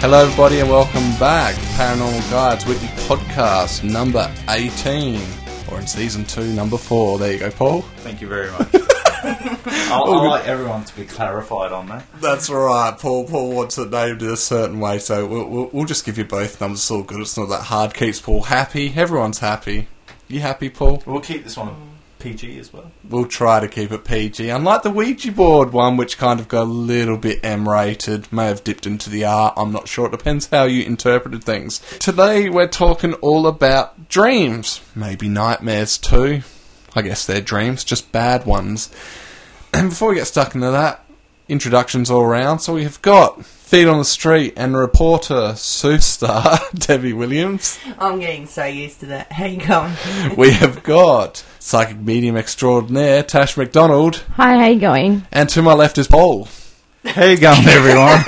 Hello everybody and welcome back. Paranormal Guides Weekly Podcast number 18. Or in Season 2, number 4. There you go, Paul. Thank you very much. I like everyone to be clarified on that. That's right. Paul wants it named in a certain way, so we'll just give you both numbers. It's all good. It's not that hard. Keeps Paul happy. Everyone's happy. You happy, Paul? We'll keep this one PG as well. We'll try to keep it PG. Unlike the Ouija board one, which kind of got a little bit M-rated, may have dipped into the R, I'm not sure. It depends how you interpreted things. Today we're talking all about dreams. Maybe nightmares too. I guess they're dreams, just bad ones. And before we get stuck into that, introductions all around. So we have got Feet on the Street and reporter Sue Star, Debbie Williams. I'm getting so used to that. How you going? We have got psychic medium extraordinaire Tash McDonald. Hi, how you going? And to my left is Paul. How you going, everyone?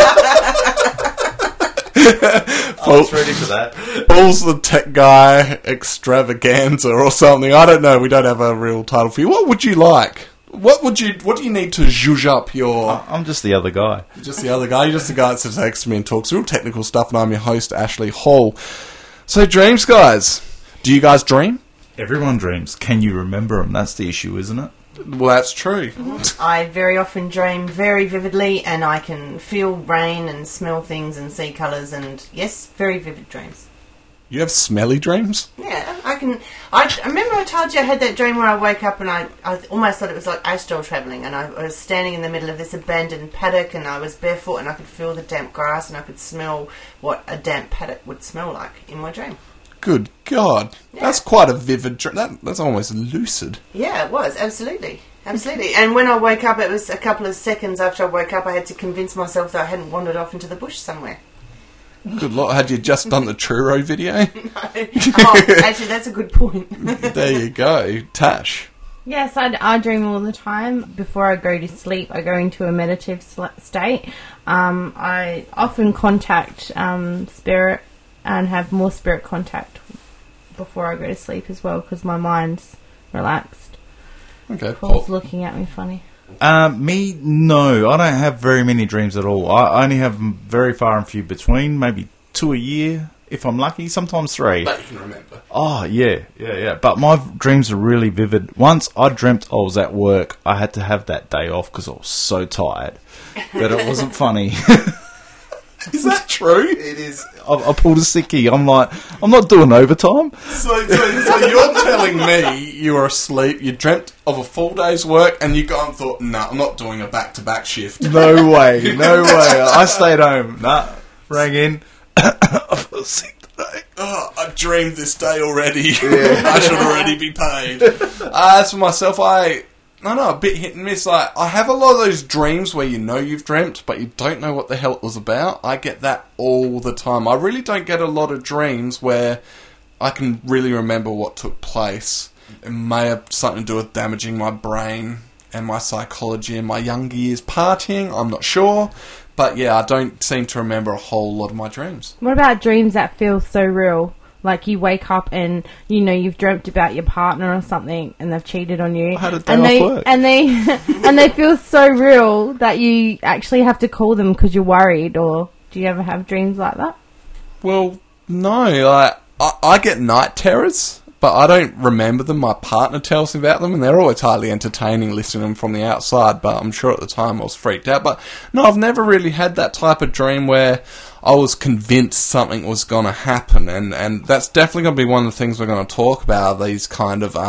I was ready for that. Paul's the tech guy extravaganza or something. I don't know. We don't have a real title for you. What would you like? What do you need to zhuzh up your... I'm just the other guy. Just the other guy. You're just the guy that sits next to me and talks real technical stuff, and I'm your host, Ashley Hall. So, dreams, guys. Do you guys dream? Everyone dreams. Can you remember them? That's the issue, isn't it? Well, that's true. I very often dream very vividly, and I can feel rain and smell things and see colours, and yes, very vivid dreams. You have smelly dreams? Yeah, I can. I remember I told you I had that dream where I woke up and I almost thought it was like astral travelling, and I was standing in the middle of this abandoned paddock, and I was barefoot, and I could feel the damp grass, and I could smell what a damp paddock would smell like in my dream. Good God. Yeah. That's quite a vivid dream. That's almost lucid. Yeah, it was. Absolutely. Absolutely. And when I woke up, it was a couple of seconds after I woke up, I had to convince myself that I hadn't wandered off into the bush somewhere. Good Lord. Had you just done the Truro video? No. Oh, actually, that's a good point. There you go. Tash. Yes, I dream all the time. Before I go to sleep, I go into a meditative state. I often contact spirit and have more spirit contact before I go to sleep as well, because my mind's relaxed. Okay, Paul's Paul. looking at me funny. Me, no. I don't have very many dreams at all. I only have them very far and few between, maybe 2 a year, if I'm lucky, sometimes 3. But you can remember. Oh, yeah. But my dreams are really vivid. Once I dreamt I was at work. I had to have that day off because I was so tired. But it wasn't funny. Is that true? It is. I pulled a sickie. I'm like, I'm not doing overtime. So you're telling me you were asleep, you dreamt of a full day's work, and you got and thought, I'm not doing a back-to-back shift. No way. I stayed home. Rang in. I feel sick today. Oh, I dreamed this day already. Yeah. I should already be paid. As for myself, a bit hit and miss. Like, I have a lot of those dreams where you know you've dreamt, but you don't know what the hell it was about. I get that all the time. I really don't get a lot of dreams where I can really remember what took place. It may have something to do with damaging my brain and my psychology in my younger years partying. I'm not sure. But yeah, I don't seem to remember a whole lot of my dreams. What about dreams that feel so real? Like you wake up and you know you've dreamt about your partner or something and they've cheated on you. I had a day off work. And they feel so real that you actually have to call them because you're worried. Or do you ever have dreams like that? Well, no. I get night terrors, but I don't remember them. My partner tells me about them, and they're always highly entertaining listening to them from the outside, but I'm sure at the time I was freaked out. But no, I've never really had that type of dream where I was convinced something was going to happen, and that's definitely going to be one of the things we're going to talk about, these kind of,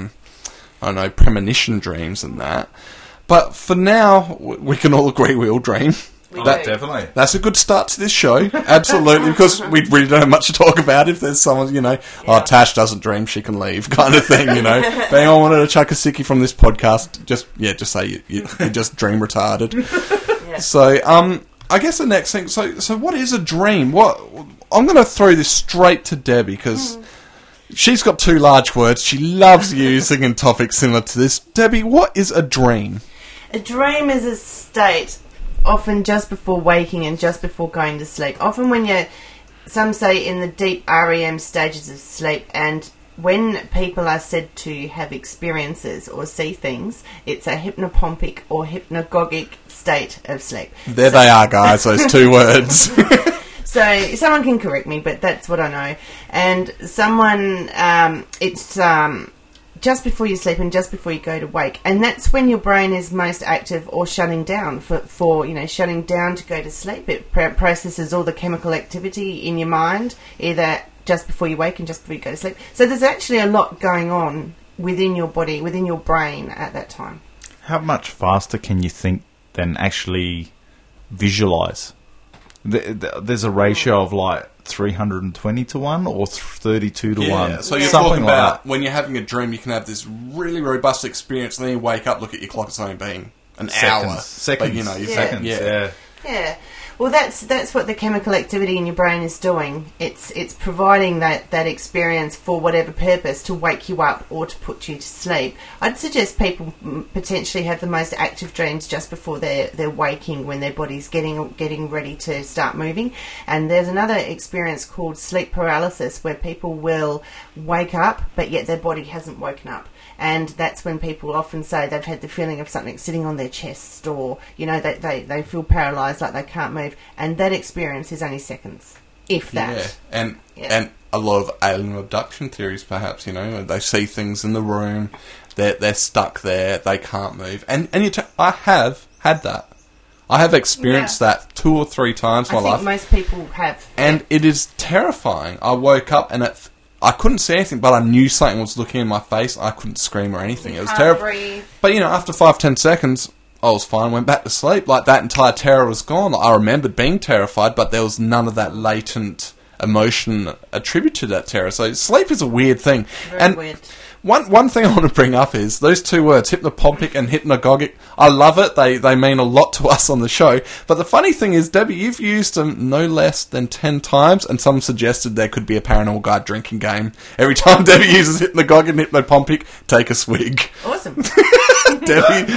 premonition dreams and that. But for now, we can all agree we all dream. Definitely. That's a good start to this show, absolutely, because we really don't have much to talk about. If there's someone, Tash doesn't dream, she can leave, kind of thing, If anyone wanted to chuck a sickie from this podcast, just say you just dream retarded. Yeah. So, I guess the next thing, so what is a dream? I'm going to throw this straight to Debbie, because she's got 2 large words she loves using in topics similar to this. Debbie, what is a dream? A dream is a state, often just before waking and just before going to sleep. Often when some say in the deep REM stages of sleep, and when people are said to have experiences or see things, it's a hypnopompic or hypnagogic state of sleep. There they are, guys, those 2 words. So someone can correct me, but that's what I know. And someone, it's just before you sleep and just before you go to wake, and that's when your brain is most active or shutting down for shutting down to go to sleep. It processes all the chemical activity in your mind, either just before you wake and just before you go to sleep. So there's actually a lot going on within your body, within your brain at that time. How much faster can you think than actually visualize? There's a ratio of like 320 to 1 or 32 to 1. So you're talking about when you're having a dream, you can have this really robust experience, and then you wake up, look at your clock, it's only been an hour. Seconds. But, Seconds. Yeah. Well, that's what the chemical activity in your brain is doing. It's providing that experience for whatever purpose, to wake you up or to put you to sleep. I'd suggest people potentially have the most active dreams just before they're waking, when their body's getting ready to start moving. And there's another experience called sleep paralysis, where people will wake up but yet their body hasn't woken up. And that's when people often say they've had the feeling of something sitting on their chest, or, they feel paralysed, like they can't move. And that experience is only seconds, if that. Yeah, and a lot of alien abduction theories, perhaps, they see things in the room, they're stuck there, they can't move. And I have had that. I have experienced that 2 or 3 times in my life. I think most people have. And it is terrifying. I woke up and I couldn't see anything, but I knew something was looking in my face. I couldn't scream or anything. It was terrible. Breathe. But, after 5-10 seconds, I was fine, went back to sleep. Like, that entire terror was gone. I remembered being terrified, but there was none of that latent emotion attributed to that terror. So sleep is a weird thing. Very weird. One thing I want to bring up is those 2 words, hypnopompic and hypnagogic. I love it. They mean a lot to us on the show. But the funny thing is, Debbie, you've used them no less than 10 times, and some suggested there could be a Paranormal Guide drinking game. Every time Debbie uses hypnagogic and hypnopompic, take a swig. Awesome. Debbie.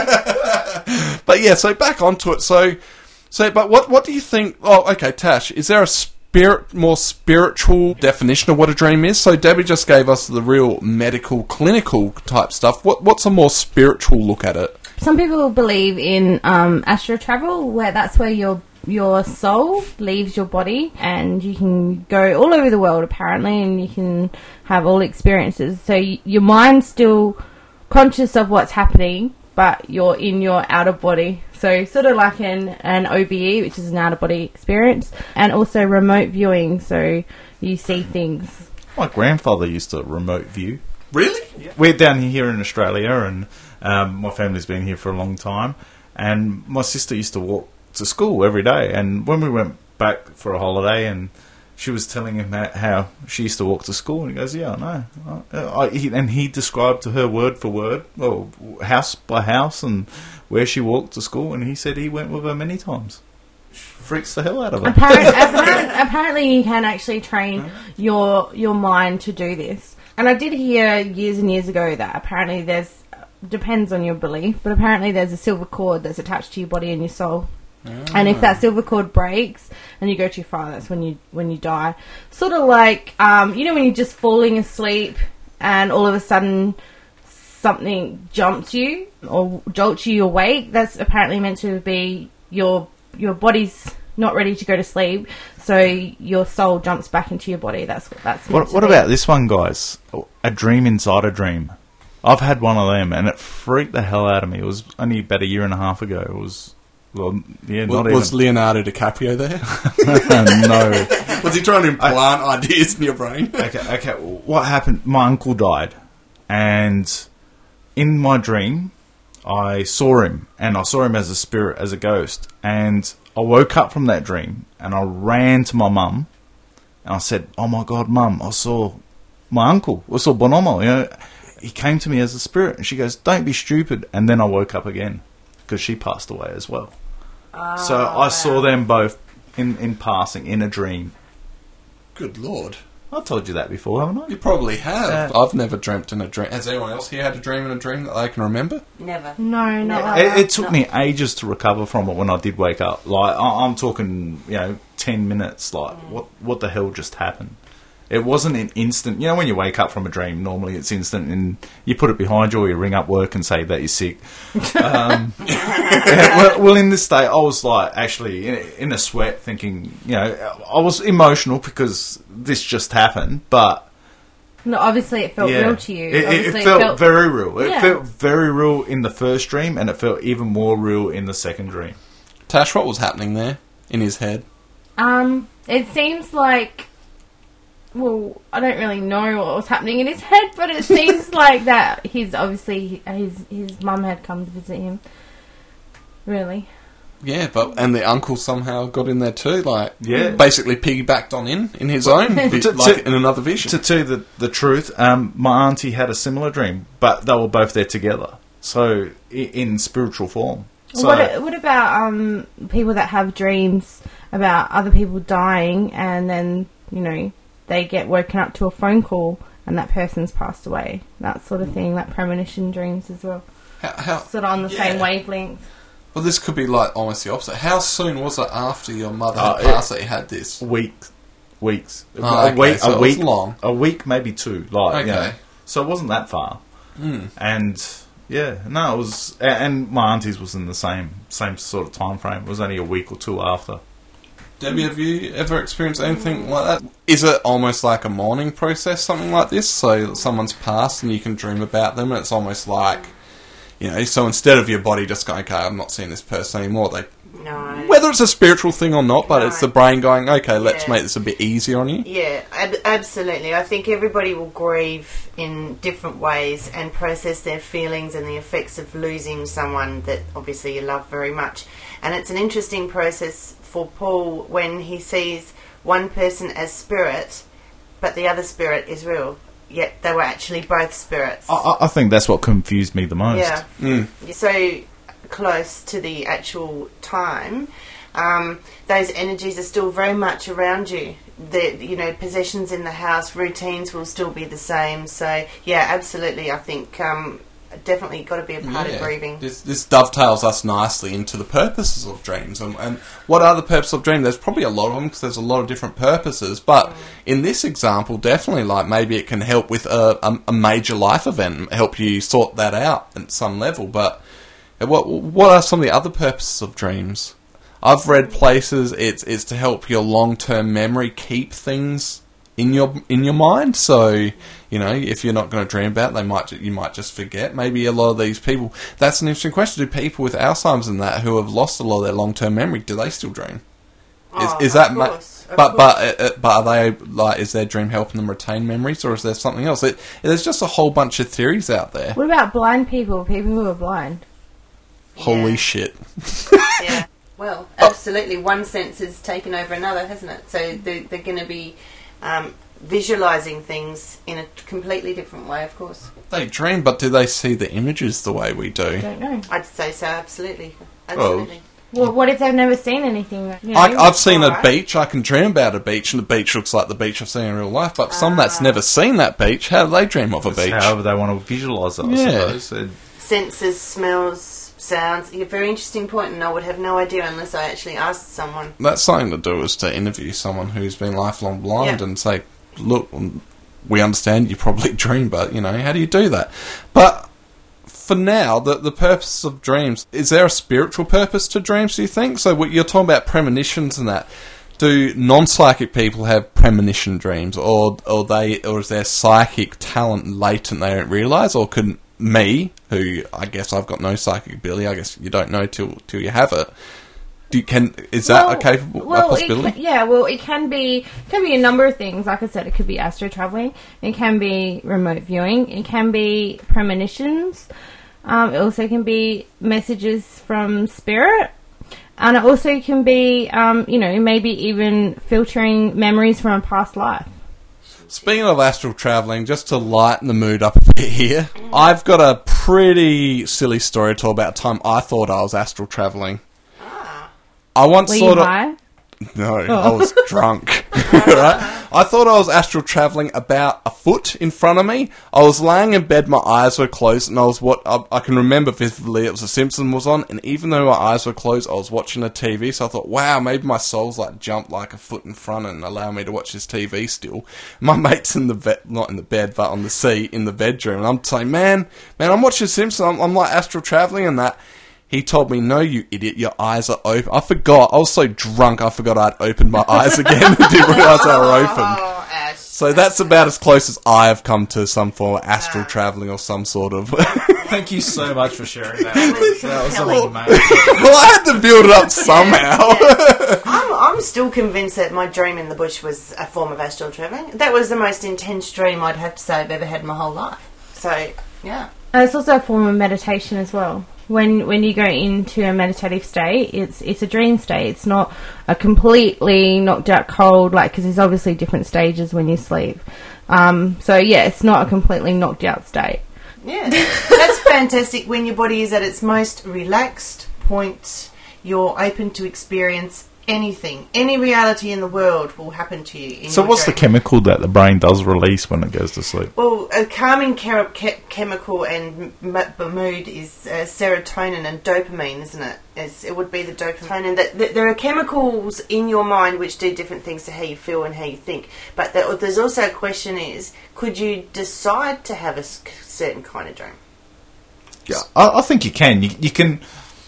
But yeah, so back onto it. So but what do you think? Oh, okay, Tash, is there a more spiritual definition of what a dream is? So Debbie just gave us the real medical, clinical type stuff. What's a more spiritual look at it? Some people believe in astral travel, where that's where your soul leaves your body, and you can go all over the world apparently, and you can have all experiences. So your mind's still conscious of what's happening, but you're in your outer body. So sort of like an OBE, which is an out-of-body experience, and also remote viewing, so you see things. My grandfather used to remote view. Really? Yeah. We're down here in Australia, and my family's been here for a long time, and my sister used to walk to school every day, and when we went back for a holiday, and she was telling him how she used to walk to school, and he goes, yeah, I know. And he described to her word for word, well, house by house, and where she walked to school, and he said he went with her many times. Freaks the hell out of her. Apparently you can actually train your mind to do this. And I did hear years and years ago that apparently depends on your belief, but apparently there's a silver cord that's attached to your body and your soul. And if that silver cord breaks and you go too far, that's when you die. Sort of like, when you're just falling asleep and all of a sudden something jumps you or jolts you awake, that's apparently meant to be your body's not ready to go to sleep, so your soul jumps back into your body. That's what about this one, guys? A dream inside a dream. I've had one of them, and it freaked the hell out of me. It was only about a year and a half ago. It was... Well, yeah, was Leonardo DiCaprio there? No. Was he trying to implant ideas in your brain? Okay. What happened? My uncle died, and in my dream, I saw him, and I saw him as a spirit, as a ghost, and I woke up from that dream, and I ran to my mum, and I said, "Oh my God, Mum, I saw my uncle. I saw Bonomo. He came to me as a spirit," and she goes, "Don't be stupid." And then I woke up again, because she passed away as well. So I saw them both in passing, in a dream. Good Lord. I've told you that before, haven't I? You probably have. I've never dreamt in a dream. Has anyone else here had a dream in a dream that they can remember? Never. No, not like that. It took me ages to recover from it when I did wake up. Like, I'm talking, 10 minutes, like, what the hell just happened? It wasn't an instant. You know, when you wake up from a dream, normally it's instant, and you put it behind you, or you ring up work and say that you're sick. Well, in this state, I was like actually in a sweat, thinking, you know, I was emotional because this just happened, but. No, obviously it felt real to you. It felt very real. It Yeah. felt very real in the first dream, and it felt even more real in the second dream. Tash, what was happening there in his head? It seems like, well, I don't really know what was happening in his head, but it seems like that his mum had come to visit him. Really. Yeah, and the uncle somehow got in there too, like, Yeah. basically piggybacked on in his own, like in another vision. To tell you the truth, my auntie had a similar dream, but they were both there together. So, in spiritual form. So, What about people that have dreams about other people dying, and then, you know, they get woken up to a phone call and that person's passed away? That sort of thing, like premonition dreams as well. How Sort of on the same wavelength. Well, this could be like almost the opposite. How soon was it after your mother had passed that you had this? weeks. Oh, okay, so it was long. A week, maybe two. Like, you Okay. know. So it wasn't that far. And yeah, no, it was. And my auntie's was in the same sort of time frame. It was only a week or two after. Debbie, have you ever experienced anything like that? Is it almost like a mourning process, something like this? So someone's passed and you can dream about them, and it's almost like, you know, so instead of your body just going, okay, I'm not seeing this person anymore, No. whether it's a spiritual thing or not, but it's the No. brain going, okay, let's Yeah. make this a bit easier on you. Yeah, absolutely. I think everybody will grieve in different ways and process their feelings and the effects of losing someone that obviously you love very much. And it's an interesting process for Paul when he sees one person as spirit, but the other spirit is real. Yet they were actually both spirits. I think that's what confused me the most. Yeah. You're so close to the actual time. Those energies are still very much around you. The possessions in the house, routines will still be the same. So yeah, absolutely. I think definitely got to be a part of grieving. This dovetails us nicely into the purposes of dreams. And what are the purposes of dreams? There's probably a lot of them because there's a lot of different purposes. But in this example, definitely, like maybe it can help with a major life event, help you sort that out at some level. But what are some of the other purposes of dreams? I've read places it's to help your long-term memory keep things in your mind. So, you know, if you're not going to dream about it, you might just forget. Maybe a lot of these people. That's an interesting question. Do people with Alzheimer's and that who have lost a lot of their long-term memory, do they still dream? Is that? Of course. But are they like? Is their dream helping them retain memories, or is there something else? There's just a whole bunch of theories out there. What about blind people? People who are blind. Holy shit! Yeah. Well, absolutely. One sense has taken over another, hasn't it? So they're going to be visualising things in a completely different way, of course. They dream, but do they see the images the way we do? I don't know. I'd say so, absolutely. Absolutely. Well, what if they've never seen anything? You know? I've seen a Alright. beach. I can dream about a beach, and the beach looks like the beach I've seen in real life. But some that's never seen that beach, how do they dream of a beach? However they want to visualise it, I Yeah. suppose. Senses, smells, sounds. A very interesting point, and I would have no idea unless I actually asked someone. That's something to do is to interview someone who's been lifelong blind Yeah. and say, look, we understand you probably dream, but, you know, how do you do that? But for now, the purpose of dreams, is there a spiritual purpose to dreams, do you think? So you're talking about premonitions and that. Do non-psychic people have premonition dreams, or is their psychic talent latent they don't realise, or could me, who I guess I've got no psychic ability, I guess you don't know till you have it. Is that a capable a possibility? It can be a number of things. Like I said, it could be astro traveling. It can be remote viewing. It can be premonitions. It also can be messages from spirit, and it also can be, maybe even filtering memories from a past life. Speaking of astral travelling, just to lighten the mood up a bit here, I've got a pretty silly story to tell about a time I thought I was astral travelling. I once Were sort you of... high? No, I was drunk. Right? I thought I was astral travelling about a foot in front of me. I was laying in bed, my eyes were closed, and I can remember vividly it was The Simpsons was on, and even though my eyes were closed, I was watching a TV, so I thought, wow, maybe my soul's like jumped like a foot in front and allow me to watch this TV still. My mate's in the bed, not in the bed, but on the seat in the bedroom, and I'm saying, man, I'm watching Simpsons, I'm like astral travelling and that. He told me, no, you idiot, your eyes are open. I forgot. I was so drunk, I forgot I'd opened my eyes again and didn't realise they were open. Oh, Ash. So that's about as close as I have come to some form of astral travelling or some sort of... Thank you so much for sharing that. That was something amazing. Well, I had to build it up somehow. I'm still convinced that my dream in the bush was a form of astral travelling. That was the most intense dream I'd have to say I've ever had in my whole life. So, yeah. And it's also a form of meditation as well. When you go into a meditative state, it's a dream state. It's not a completely knocked out cold, because there's obviously different stages when you sleep. So yeah, it's not a completely knocked out state. Yeah, that's fantastic. When your body is at its most relaxed point, you're open to experience anything. Any reality in the world will happen to you. So what's the chemical that the brain does release when it goes to sleep? Well, a calming chemical and mood is serotonin and dopamine, isn't it? It would be the dopamine. And there are chemicals in your mind which do different things to how you feel and how you think. But there's also a question is, could you decide to have a certain kind of dream? Yeah, I think you can. You can...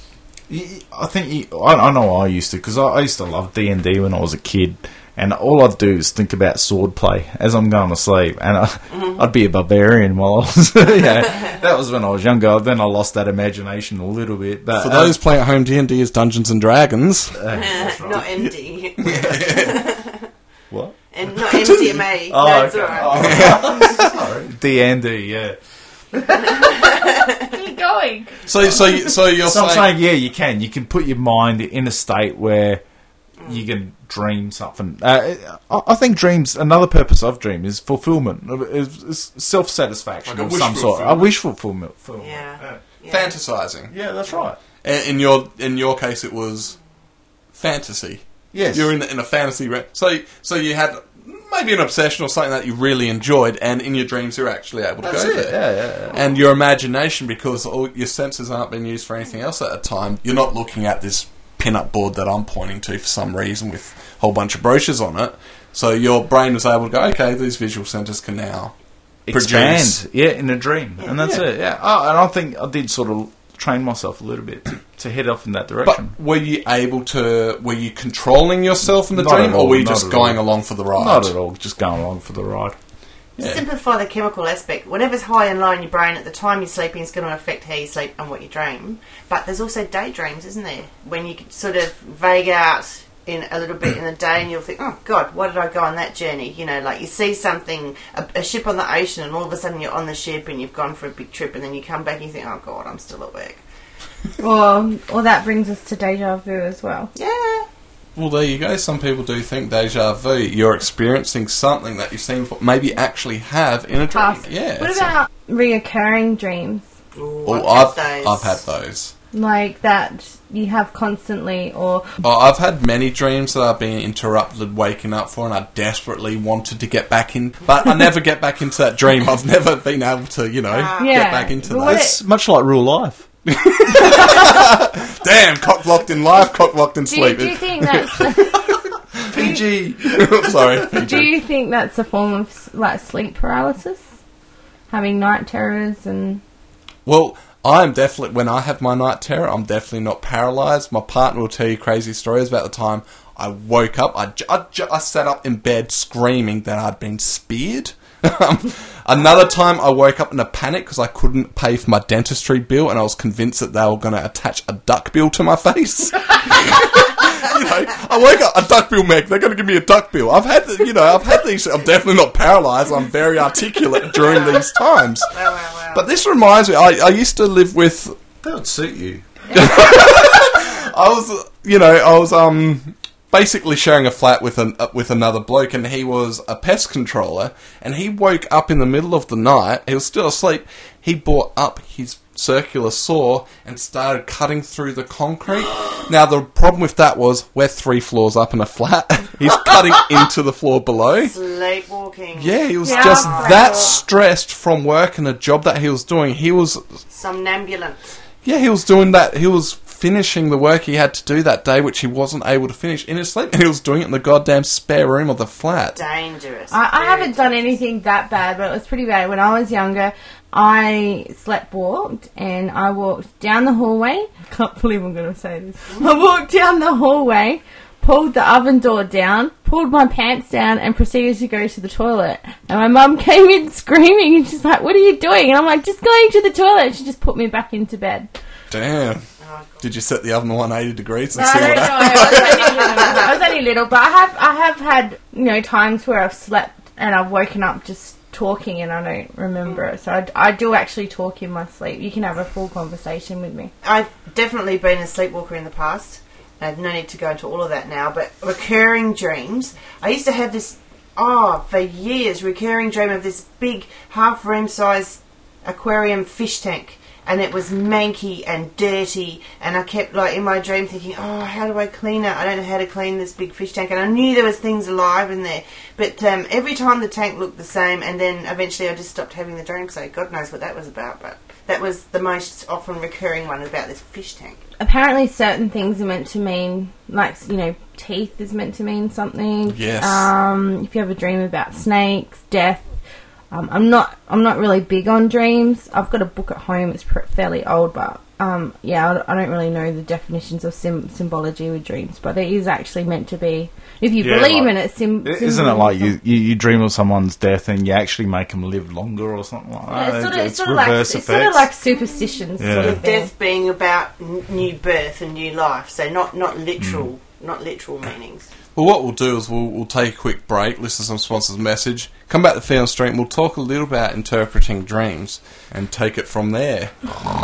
I know I used to, because I used to love D&D when I was a kid, and all I'd do is think about sword play as I'm going to sleep, and I'd be a barbarian while I was... that was when I was younger. Then I lost that imagination a little bit. But for those playing at home, D&D is Dungeons and Dragons. Right. Not MD. What? And not MDMA. Oh, That's okay. alright. Sorry. D&D, yeah. Keep going. So you're So I'm saying... saying, yeah, you can. You can put your mind in a state where you can dream something. I think dreams, another purpose of dream is fulfillment, is self-satisfaction Like a of wish some sort. A fulfillment. wish fulfillment. Yeah. Fantasizing. Yeah, that's right. In your case, it was fantasy. Yes. You're in a fantasy... So you had... maybe an obsession or something that you really enjoyed, and in your dreams you're actually able to go there. Yeah. And your imagination, because all your senses aren't being used for anything else at a time, you're not looking at this pin-up board that I'm pointing to for some reason with a whole bunch of brochures on it. So your brain was able to go, okay, these visual centres can now expand. produce. Yeah, in a dream. And that's it. Yeah. And I think I did sort of train myself a little bit to head off in that direction. But were you controlling yourself in the Not dream, at all, or were you not just at going all. along for the ride? Not at all, just going along for the ride. Yeah. Simplify the chemical aspect. Whatever's high and low in your brain at the time you're sleeping is going to affect how you sleep and what you dream. But there's also daydreams, isn't there? When you sort of vague out in a little bit in the day and you'll think, oh God, why did I go on that journey? You know, like you see something, a ship on the ocean, and all of a sudden you're on the ship and you've gone for a big trip, and then you come back and you think, oh God, I'm still at work. Or that brings us to deja vu as well. Yeah. Well, there you go. Some people do think deja vu. You're experiencing something that you've seen before, maybe actually have in a dream. Past. Yeah. What about reoccurring dreams? Ooh, Oh, I've I've had those. Like that you have constantly, or... Oh, I've had many dreams that I've been interrupted waking up for, and I desperately wanted to get back in, but I never get back into that dream. I've never been able to, get back into Well, that. It's much like real life. Damn, cock blocked in life, cock blocked in sleep. Do you think that's... PG. Sorry, PG. Do you think that's a form of sleep paralysis? Having night terrors and... Well, I'm definitely, when I have my night terror, I'm definitely not paralysed. My partner will tell you crazy stories about the time I woke up. I sat up in bed screaming that I'd been speared. Another time I woke up in a panic because I couldn't pay for my dentistry bill, and I was convinced that they were going to attach a duck bill to my face. I woke up, a duck bill, Meg. They're going to give me a duck bill. I've had these. I'm definitely not paralysed. I'm very articulate during these times. Wow. But this reminds me, I used to live with... That would suit you. I was basically sharing a flat with another bloke, and he was a pest controller, and he woke up in the middle of the night. He was still asleep. He brought up his circular saw and started cutting through the concrete. Now, the problem with that was we're 3 floors up in a flat. He's cutting into the floor below. Sleepwalking. Yeah, he was just that stressed from work and a job that he was doing. He was... Somnambulant. Yeah, he was doing that. He was finishing the work he had to do that day, which he wasn't able to finish in his sleep. And he was doing it in the goddamn spare room of the flat. Dangerous. I haven't done anything that bad, but it was pretty bad. When I was younger, I sleepwalked and I walked down the hallway. I can't believe I'm going to say this. I walked down the hallway, pulled the oven door down, pulled my pants down and proceeded to go to the toilet. And my mum came in screaming and she's like, "What are you doing?" And I'm like, "Just going to the toilet." And she just put me back into bed. Damn. Did you set the oven to 180 degrees and No, see I what don't know. happened? I was only little, but I have had, you know, times where I've slept and I've woken up just talking and I don't remember it. So I do actually talk in my sleep. You can have a full conversation with me. I've definitely been a sleepwalker in the past. I have no need to go into all of that now, but recurring dreams. I used to have this, for years, recurring dream of this big half-room size aquarium fish tank. And it was manky and dirty, and I kept, like, in my dream thinking, how do I clean it? I don't know how to clean this big fish tank. And I knew there was things alive in there. But every time the tank looked the same, and then eventually I just stopped having the dream, so God knows what that was about. But that was the most often recurring one about this fish tank. Apparently certain things are meant to mean, like, you know, teeth is meant to mean something. Yes. If you have a dream about snakes, death. I'm not really big on dreams. I've got a book at home. It's fairly old, but I don't really know the definitions of symbology with dreams. But there is actually meant to be, if you believe in it, isn't it like you dream of someone's death and you actually make them live longer or something like that? It's sort of like superstitions. Yeah. Sort of thing. Death being about new birth and new life, so not literal, not literal meanings. Well, what we'll do is we'll take a quick break, listen to some sponsors' message, come back to Feed on Street, and we'll talk a little about interpreting dreams and take it from there.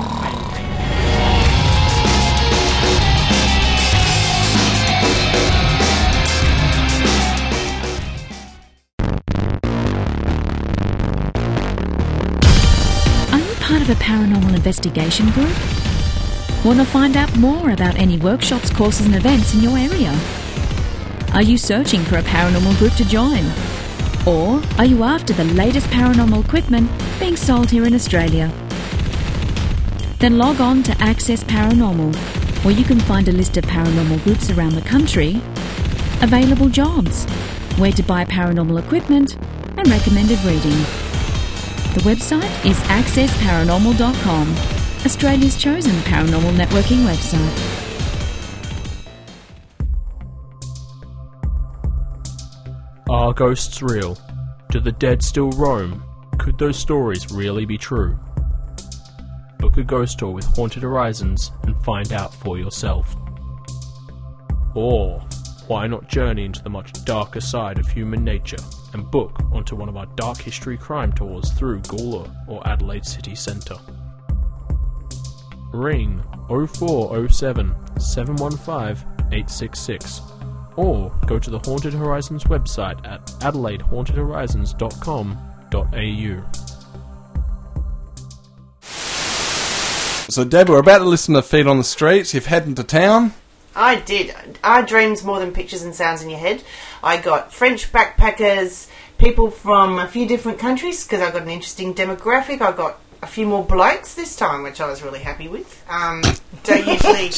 Are you part of a paranormal investigation group? Want to find out more about any workshops, courses and events in your area? Are you searching for a paranormal group to join? Or are you after the latest paranormal equipment being sold here in Australia? Then log on to Access Paranormal, where you can find a list of paranormal groups around the country, available jobs, where to buy paranormal equipment, and recommended reading. The website is accessparanormal.com, Australia's chosen paranormal networking website. Are ghosts real? Do the dead still roam? Could those stories really be true? Book a ghost tour with Haunted Horizons and find out for yourself. Or, why not journey into the much darker side of human nature and book onto one of our dark history crime tours through Gawler or Adelaide City Centre. Ring 0407 715 866 or go to the Haunted Horizons website at adelaideHauntedHorizons.com.au. So, Deb, we're about to listen to Feed on the Streets. You've heading to town. I did. Our dreams more than pictures and sounds in your head. I got French backpackers, people from a few different countries, because I got an interesting demographic. I got a few more blokes this time, which I was really happy with. Don't usually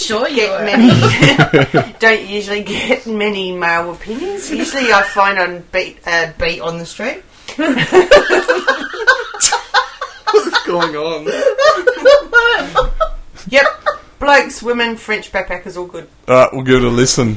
get many male opinions. Usually I find on beat on the street. What's going on? Yep. Blokes, women, French backpackers, all good. Alright, we'll give it a listen.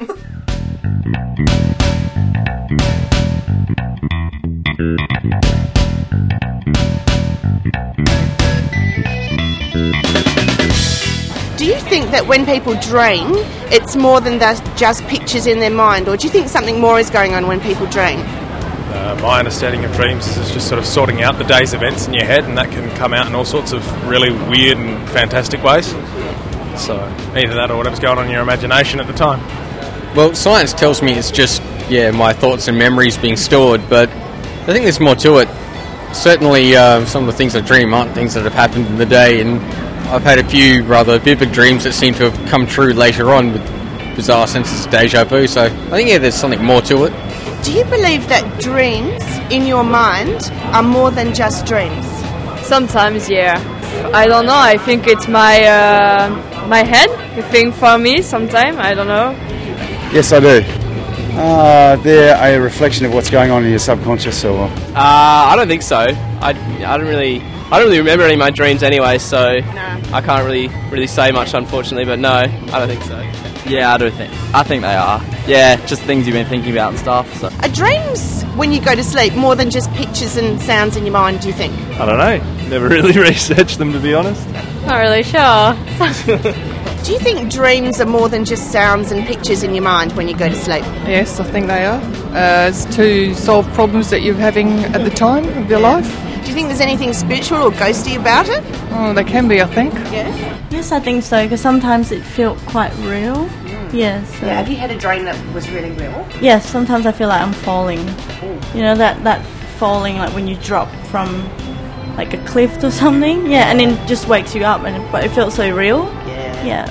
Do you think that when people dream, it's more than just pictures in their mind, or do you think something more is going on when people dream? My understanding of dreams is just sort of sorting out the day's events in your head, and that can come out in all sorts of really weird and fantastic ways. So either that or whatever's going on in your imagination at the time. Well, science tells me it's just, my thoughts and memories being stored, but I think there's more to it. certainly some of the things I dream aren't things that have happened in the day, and I've had a few rather vivid dreams that seem to have come true later on with bizarre senses of deja vu, so I think, yeah, there's something more to it. Do you believe that dreams in your mind are more than just dreams? Sometimes, yeah. I don't know, I think it's my head, I think for me sometimes, I don't know. Yes, I do. They're a reflection of what's going on in your subconscious, or? I don't think so. I don't really remember any of my dreams anyway, so I can't really say much, unfortunately. But no, I don't think so. Yeah, I think they are. Yeah, just things you've been thinking about and stuff. So. Are dreams, when you go to sleep, more than just pictures and sounds in your mind, do you think? I don't know. Never really researched them, to be honest. Not really sure. Do you think dreams are more than just sounds and pictures in your mind when you go to sleep? Yes, I think they are. It's to solve problems that you're having at the time of your life. Do you think there's anything spiritual or ghosty about it? Oh, they can be, I think. Yeah? Yes, I think so, because sometimes it felt quite real. Yes. Yeah, have you had a dream that was really real? Yes, sometimes I feel like I'm falling. Ooh. You know, that falling, like when you drop from like a cliff or something. Yeah, and then it just wakes you up, but it felt so real. Yeah.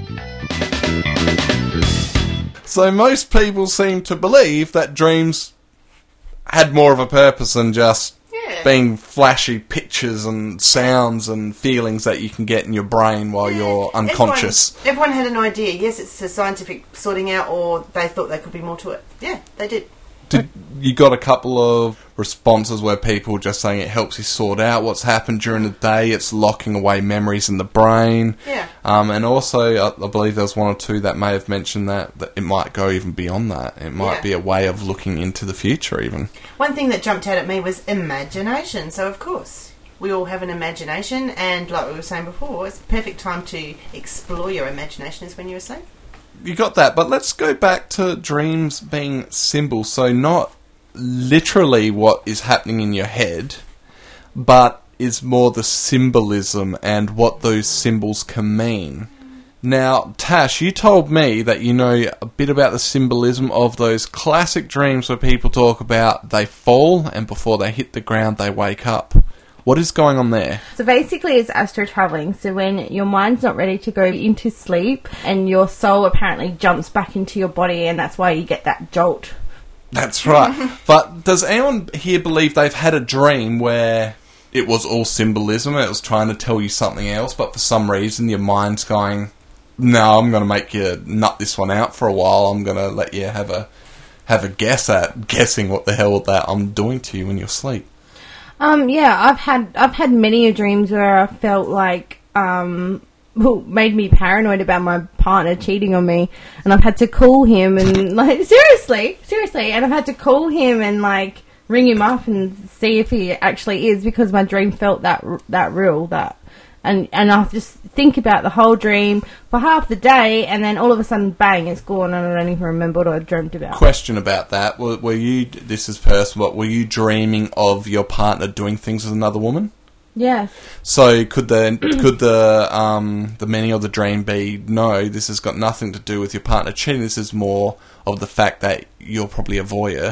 So most people seem to believe that dreams had more of a purpose than just being flashy pictures and sounds and feelings that you can get in your brain while you're unconscious. Everyone had an idea. Yes, it's a scientific sorting out, or they thought there could be more to it. Yeah, they did. You got a couple of responses where people just saying it helps you sort out what's happened during the day. It's locking away memories in the brain. Yeah. And also, I believe there's one or two that may have mentioned that it might go even beyond that. It might be a way of looking into the future even. One thing that jumped out at me was imagination. So, of course, we all have an imagination, and like we were saying before, it's the perfect time to explore your imagination is when you're asleep. You got that, but let's go back to dreams being symbols. So not literally what is happening in your head, but is more the symbolism and what those symbols can mean. Now, Tash, you told me that you know a bit about the symbolism of those classic dreams where people talk about they fall and before they hit the ground they wake up. What is going on there? So basically it's astral travelling. So when your mind's not ready to go into sleep and your soul apparently jumps back into your body, and that's why you get that jolt. That's right. But does anyone here believe they've had a dream where it was all symbolism, it was trying to tell you something else, but for some reason your mind's going, no, I'm going to make you nut this one out for a while. I'm going to let you have a guess at guessing what the hell that I'm doing to you when you're asleep. Yeah, I've had many dreams where I felt like made me paranoid about my partner cheating on me, and I've had to call him and like seriously, and I've had to call him and like ring him up and see if he actually is, because my dream felt that real, and I just think about the whole dream for half the day, and then all of a sudden, bang, it's gone, and I don't even remember what I dreamt about. Question about that: were you? This is personal. But were you dreaming of your partner doing things with another woman? Yes. So could the meaning of the dream be, no, this has got nothing to do with your partner cheating. This is more of the fact that you're probably a voyeur.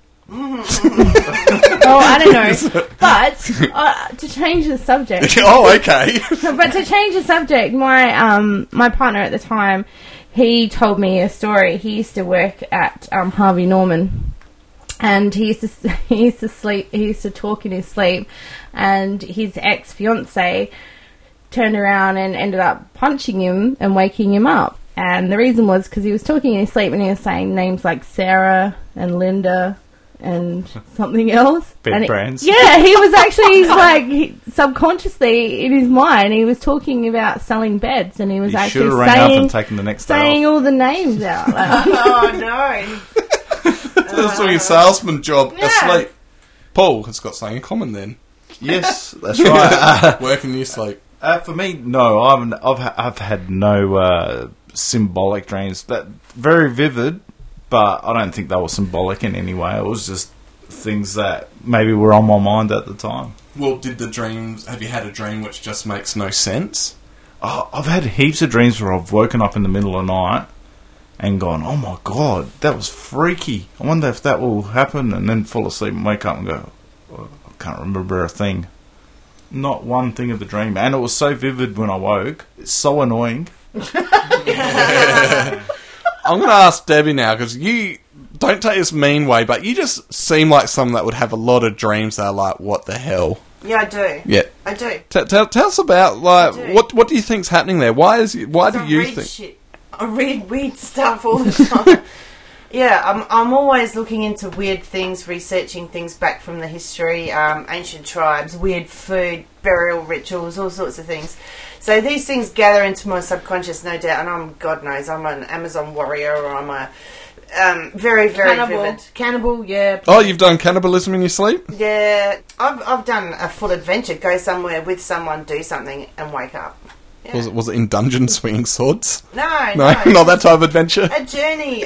Oh, I don't know. But to change the subject. Oh, okay. But to change the subject, my partner at the time, he told me a story. He used to work at Harvey Norman, and he used to talk in his sleep, and his ex-fiance turned around and ended up punching him and waking him up. And the reason was because he was talking in his sleep and he was saying names like Sarah and Linda and something else. Bed brands. Yeah, he was actually subconsciously in his mind, he was talking about selling beds, and he was actually saying all the names out. Oh no! That's doing a salesman job asleep. Paul has got something in common then. Yes, that's right. Working in your sleep. For me, no, I've had no symbolic dreams. That very vivid. But I don't think they were symbolic in any way. It was just things that maybe were on my mind at the time. Well, have you had a dream which just makes no sense? Oh, I've had heaps of dreams where I've woken up in the middle of the night and gone, oh my God, that was freaky. I wonder if that will happen, and then fall asleep and wake up and go, oh, can't remember a thing. Not one thing of the dream. And it was so vivid when I woke. It's so annoying. I'm going to ask Debbie now, because you don't take this mean way, but you just seem like someone that would have a lot of dreams that are like, what the hell? Yeah, I do. Yeah. I do. Tell us about, like, what do you think's happening there? Why do you think... Shit. I read weird stuff all the time. Yeah, I'm always looking into weird things, researching things back from the history, ancient tribes, weird food, burial rituals, all sorts of things. So these things gather into my subconscious, no doubt, and God knows, I'm an Amazon warrior, or I'm a very, very vivid cannibal. Yeah. Oh, you've done cannibalism in your sleep? Yeah, I've done a full adventure. Go somewhere with someone, do something, and wake up. Yeah. Was it in dungeon swinging swords? No, not that type of adventure. A journey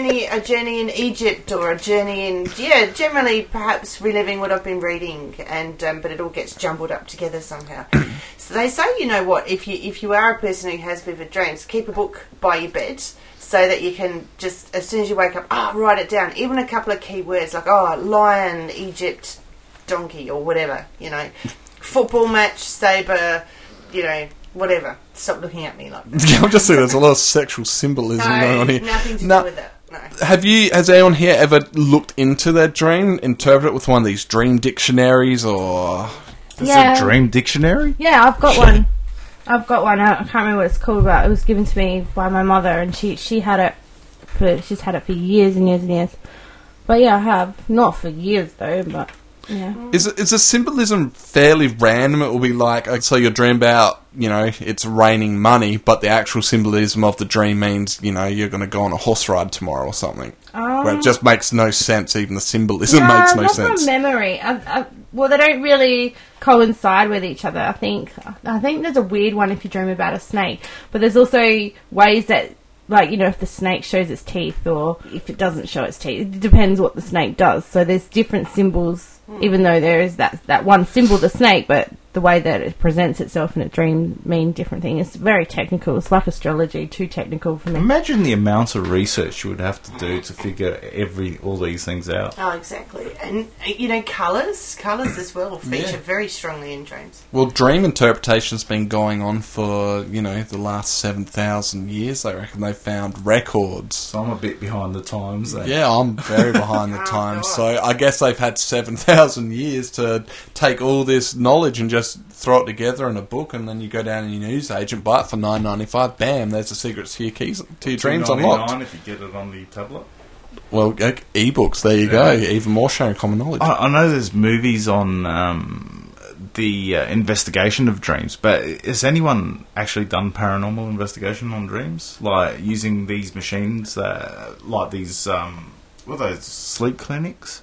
in Egypt, or a journey in generally perhaps reliving what I've been reading, and but it all gets jumbled up together somehow. So they say, you know what, if you are a person who has vivid dreams, keep a book by your bed so that you can just, as soon as you wake up, write it down. Even a couple of key words like lion, Egypt, donkey, or whatever. You know, football match, sabre. You know. Whatever. Stop looking at me like that. I'm just saying there's a lot of sexual symbolism going on here. Nothing to do with that. No. Has anyone here ever looked into their dream, interpret it with one of these dream dictionaries, or... Is it a dream dictionary? Yeah, I've got one. I can't remember what it's called, but it was given to me by my mother, and she had it she's had it for years and years and years. But yeah, I have. Not for years though, but yeah. Is the symbolism fairly random? It will be like, so your dream about, you know, it's raining money, but the actual symbolism of the dream means, you know, you're going to go on a horse ride tomorrow or something. Where it just makes no sense. Even the symbolism makes no sense. Not from memory. Well, they don't really coincide with each other. I think there's a weird one if you dream about a snake, but there's also ways that, like, you know, if the snake shows its teeth or if it doesn't show its teeth, it depends what the snake does. So there's different symbols, even though there is that one symbol, the snake, but the way that it presents itself in a dream mean different things. It's very technical. It's like astrology, too technical for me. Imagine the amount of research you would have to do to figure all these things out. Oh, exactly. And, you know, colours as well feature very strongly in dreams. Well, dream interpretation's been going on for, you know, the last 7,000 years. I reckon they've found records. So I'm a bit behind the times then. Yeah, I'm very behind the times. So I guess they've had 7,000 years to take all this knowledge and just throw it together in a book, and then you go down to your newsagent, buy it for $9.95. Bam! There's the secrets to your keys, to your dreams unlocked. $9.99 if you get it on the tablet. Well, ebooks. There you go. Even more sharing common knowledge. I know there's movies on the investigation of dreams, but has anyone actually done paranormal investigation on dreams, like using these machines, like these what are those, sleep clinics?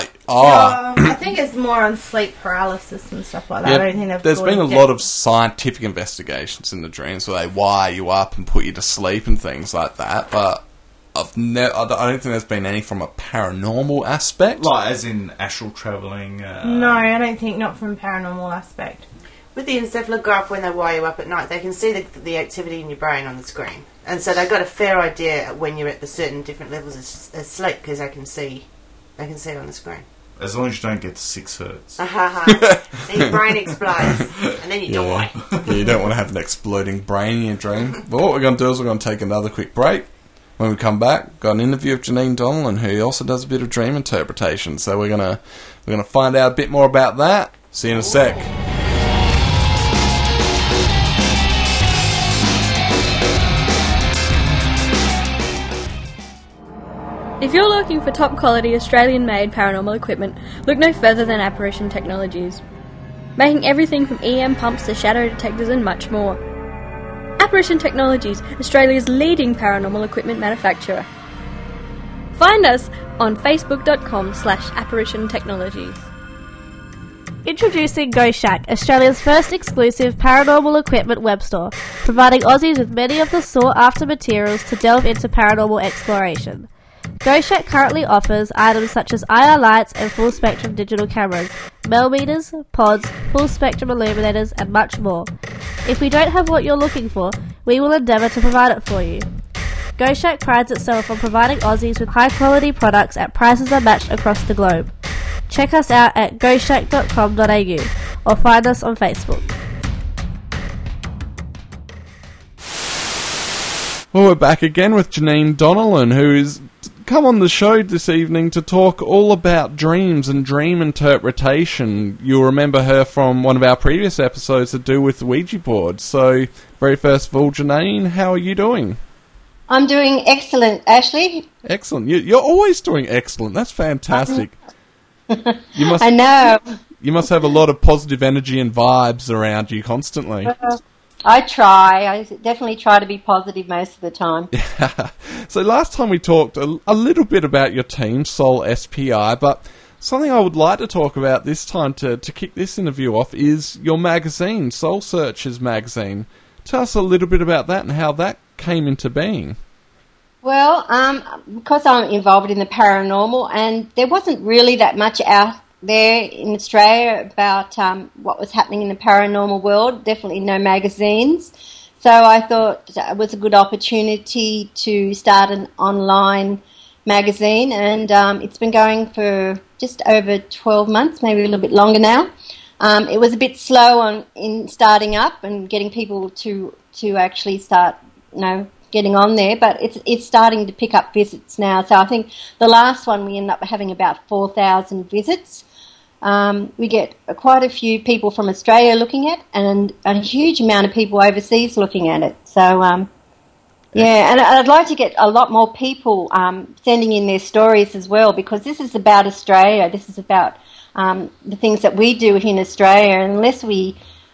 I think it's more on sleep paralysis and stuff like that. I don't think there's been a lot of scientific investigations in the dreams where they wire you up and put you to sleep and things like that, but I don't think there's been any from a paranormal aspect. Like, as in astral travelling? No, I don't think, not from paranormal aspect. With the encephalograph, when they wire you up at night, they can see the activity in your brain on the screen. And so they've got a fair idea when you're at the certain different levels of sleep, because they can see it on the screen. As long as you don't get to 6 hertz. Then your brain explodes, and then you die. Yeah, you don't want to have an exploding brain in your dream. But what we're going to do is we're going to take another quick break. When we come back, we've got an interview of Janine Donnellan, who also does a bit of dream interpretation. So we're gonna find out a bit more about that. See you in a sec. If you're looking for top quality Australian-made paranormal equipment, look no further than Apparition Technologies. Making everything from EM pumps to shadow detectors and much more. Apparition Technologies, Australia's leading paranormal equipment manufacturer. Find us on facebook.com/Apparition Technologies. Introducing Ghost Shack, Australia's first exclusive paranormal equipment web store, providing Aussies with many of the sought-after materials to delve into paranormal exploration. Ghost Shack currently offers items such as IR lights and full-spectrum digital cameras, Mel meters, pods, full-spectrum illuminators, and much more. If we don't have what you're looking for, we will endeavour to provide it for you. Ghost Shack prides itself on providing Aussies with high-quality products at prices unmatched across the globe. Check us out at ghostshack.com.au or find us on Facebook. Well, we're back again with Janine Donnellan, who's come on the show this evening to talk all about dreams and dream interpretation. You'll remember her from one of our previous episodes to do with Ouija boards. So, very first of all, Janine, how are you doing? I'm doing excellent, Ashley. Excellent. You're always doing excellent. That's fantastic. I know. You must have a lot of positive energy and vibes around you constantly. I try. I definitely try to be positive most of the time. So last time we talked a little bit about your team, Soul SPI, but something I would like to talk about this time to kick this interview off is your magazine, Soul Searchers magazine. Tell us a little bit about that and how that came into being. Well, because I'm involved in the paranormal, and there wasn't really that much out there in Australia about what was happening in the paranormal world, definitely no magazines. So I thought it was a good opportunity to start an online magazine, and it's been going for just over 12 months, maybe a little bit longer now. It was a bit slow in starting up and getting people to actually start, getting on there, but it's starting to pick up visits now. So I think the last one we ended up having about 4,000 visits. We get quite a few people from Australia looking at, and a huge amount of people overseas looking at it. So, and I'd like to get a lot more people sending in their stories as well, because this is about Australia. This is about the things that we do in Australia. And unless we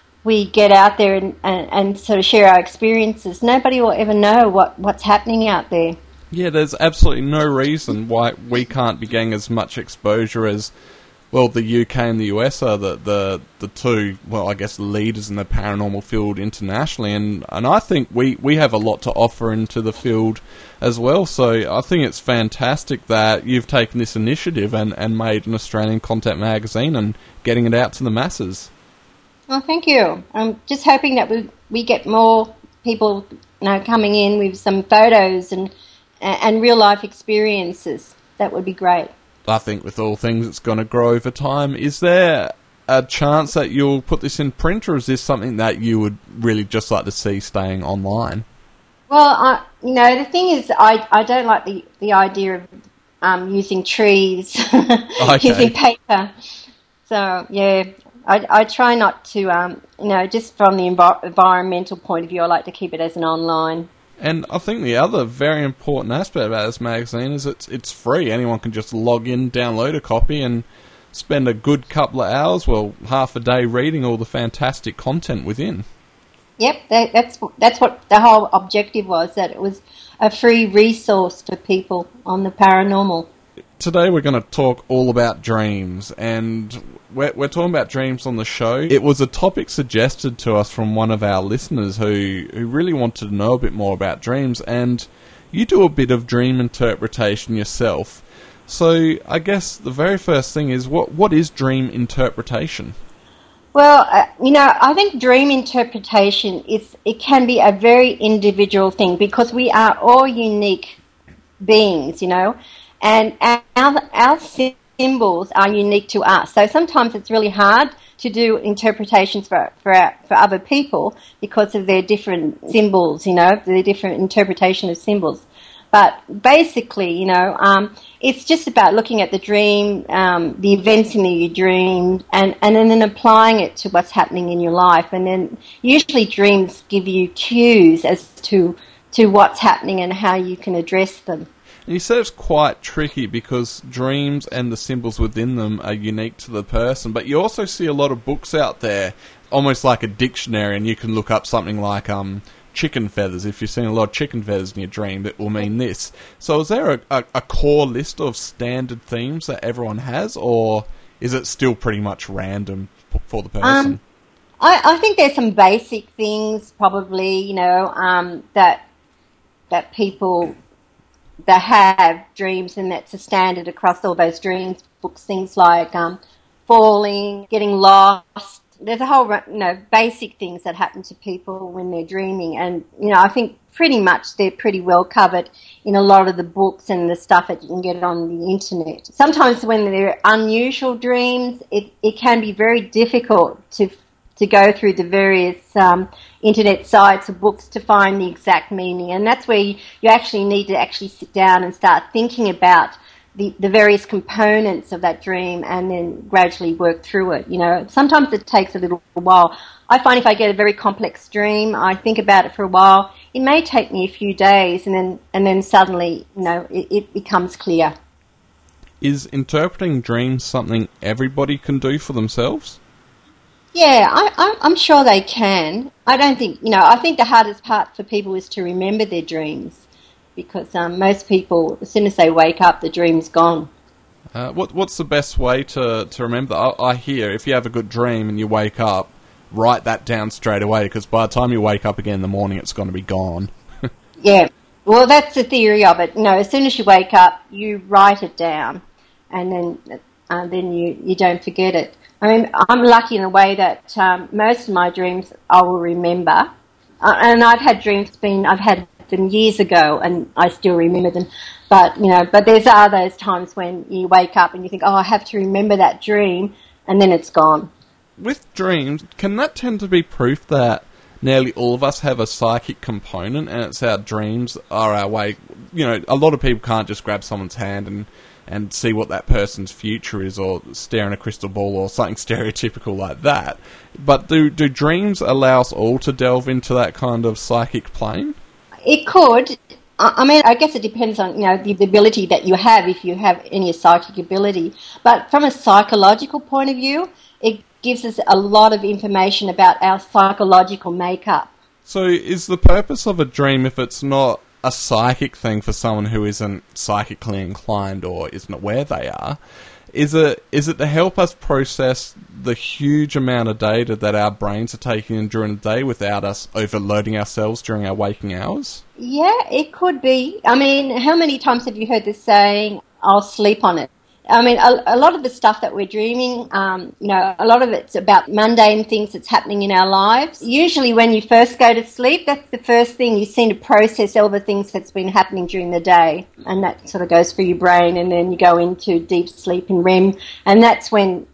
get out there and sort of share our experiences, nobody will ever know what's happening out there. Yeah, there's absolutely no reason why we can't be getting as much exposure as, well, the UK and the US are the two, well, I guess, leaders in the paranormal field internationally, and I think we have a lot to offer into the field as well. So I think it's fantastic that you've taken this initiative and made an Australian content magazine and getting it out to the masses. Well, thank you. I'm just hoping that we get more people coming in with some photos and real life experiences. That would be great. I think with all things it's going to grow over time. Is there a chance that you'll put this in print, or is this something that you would really just like to see staying online? Well, the thing is, I don't like the idea of using trees, using paper. So, yeah, I try not to, just from the environmental point of view, I like to keep it as an online. And I think the other very important aspect about this magazine is it's free. Anyone can just log in, download a copy, and spend a good couple of hours, well, half a day reading all the fantastic content within. Yep, that's what the whole objective was, that it was a free resource for people on the paranormal. Today we're going to talk all about dreams, and we're talking about dreams on the show. It was a topic suggested to us from one of our listeners who really wanted to know a bit more about dreams, and you do a bit of dream interpretation yourself. So I guess the very first thing is, what is dream interpretation? Well, I think dream interpretation it can be a very individual thing, because we are all unique beings, and our symbols are unique to us. So sometimes it's really hard to do interpretations for other people because of their different symbols, their different interpretation of symbols. But basically, it's just about looking at the dream, the events in your dream, and then applying it to what's happening in your life. And then usually dreams give you cues as to what's happening and how you can address them. And you said it's quite tricky because dreams and the symbols within them are unique to the person, but you also see a lot of books out there, almost like a dictionary, and you can look up something like chicken feathers. If you're seeing a lot of chicken feathers in your dream, it will mean this. So is there a core list of standard themes that everyone has, or is it still pretty much random for the person? I think there's some basic things probably, that people that have dreams, and that's a standard across all those dreams books, things like falling, getting lost, there's a whole, basic things that happen to people when they're dreaming, and I think pretty much they're pretty well covered in a lot of the books and the stuff that you can get on the internet. Sometimes when they're unusual dreams, it can be very difficult to go through the various internet sites or books to find the exact meaning, and that's where you actually need to actually sit down and start thinking about the various components of that dream and then gradually work through it. Sometimes it takes a little while. I find if I get a very complex dream, I think about it for a while. It may take me a few days, and then suddenly, it becomes clear. Is interpreting dreams something everybody can do for themselves? Yeah, I'm sure they can. I don't think, I think the hardest part for people is to remember their dreams, because most people, as soon as they wake up, the dream's gone. What's the best way to remember? I hear if you have a good dream and you wake up, write that down straight away, because by the time you wake up again in the morning, it's going to be gone. Yeah, well, that's the theory of it. As soon as you wake up, you write it down, and then you don't forget it. I mean, I'm lucky in a way that most of my dreams I will remember, and I've had dreams I've had them years ago, and I still remember them. But there's those times when you wake up and you think, oh, I have to remember that dream, and then it's gone. With dreams, can that tend to be proof that nearly all of us have a psychic component, and it's our dreams are our way? A lot of people can't just grab someone's hand and see what that person's future is, or stare in a crystal ball, or something stereotypical like that. But do dreams allow us all to delve into that kind of psychic plane? It could. I mean, I guess it depends on, the ability that you have, if you have any psychic ability. But from a psychological point of view, it gives us a lot of information about our psychological makeup. So is the purpose of a dream, if it's not a psychic thing for someone who isn't psychically inclined or isn't aware they are, is it to help us process the huge amount of data that our brains are taking in during the day without us overloading ourselves during our waking hours? Yeah, it could be. I mean, how many times have you heard this saying, I'll sleep on it? I mean, a lot of the stuff that we're dreaming, a lot of it's about mundane things that's happening in our lives. Usually when you first go to sleep, that's the first thing you seem to process, all the things that's been happening during the day. And that sort of goes through your brain, and then you go into deep sleep and REM. And that's when,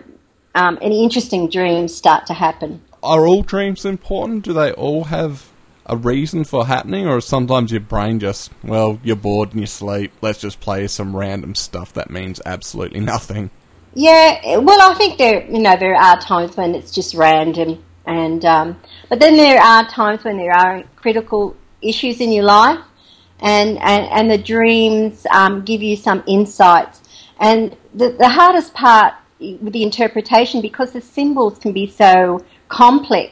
any interesting dreams start to happen. Are all dreams important? Do they all have a reason for happening, or sometimes your brain just, you're bored and you sleep, let's just play some random stuff that means absolutely nothing? Yeah, well, I think there are times when it's just random, and but then there are times when there are critical issues in your life, and the dreams give you some insights. And the hardest part with the interpretation, because the symbols can be so complex,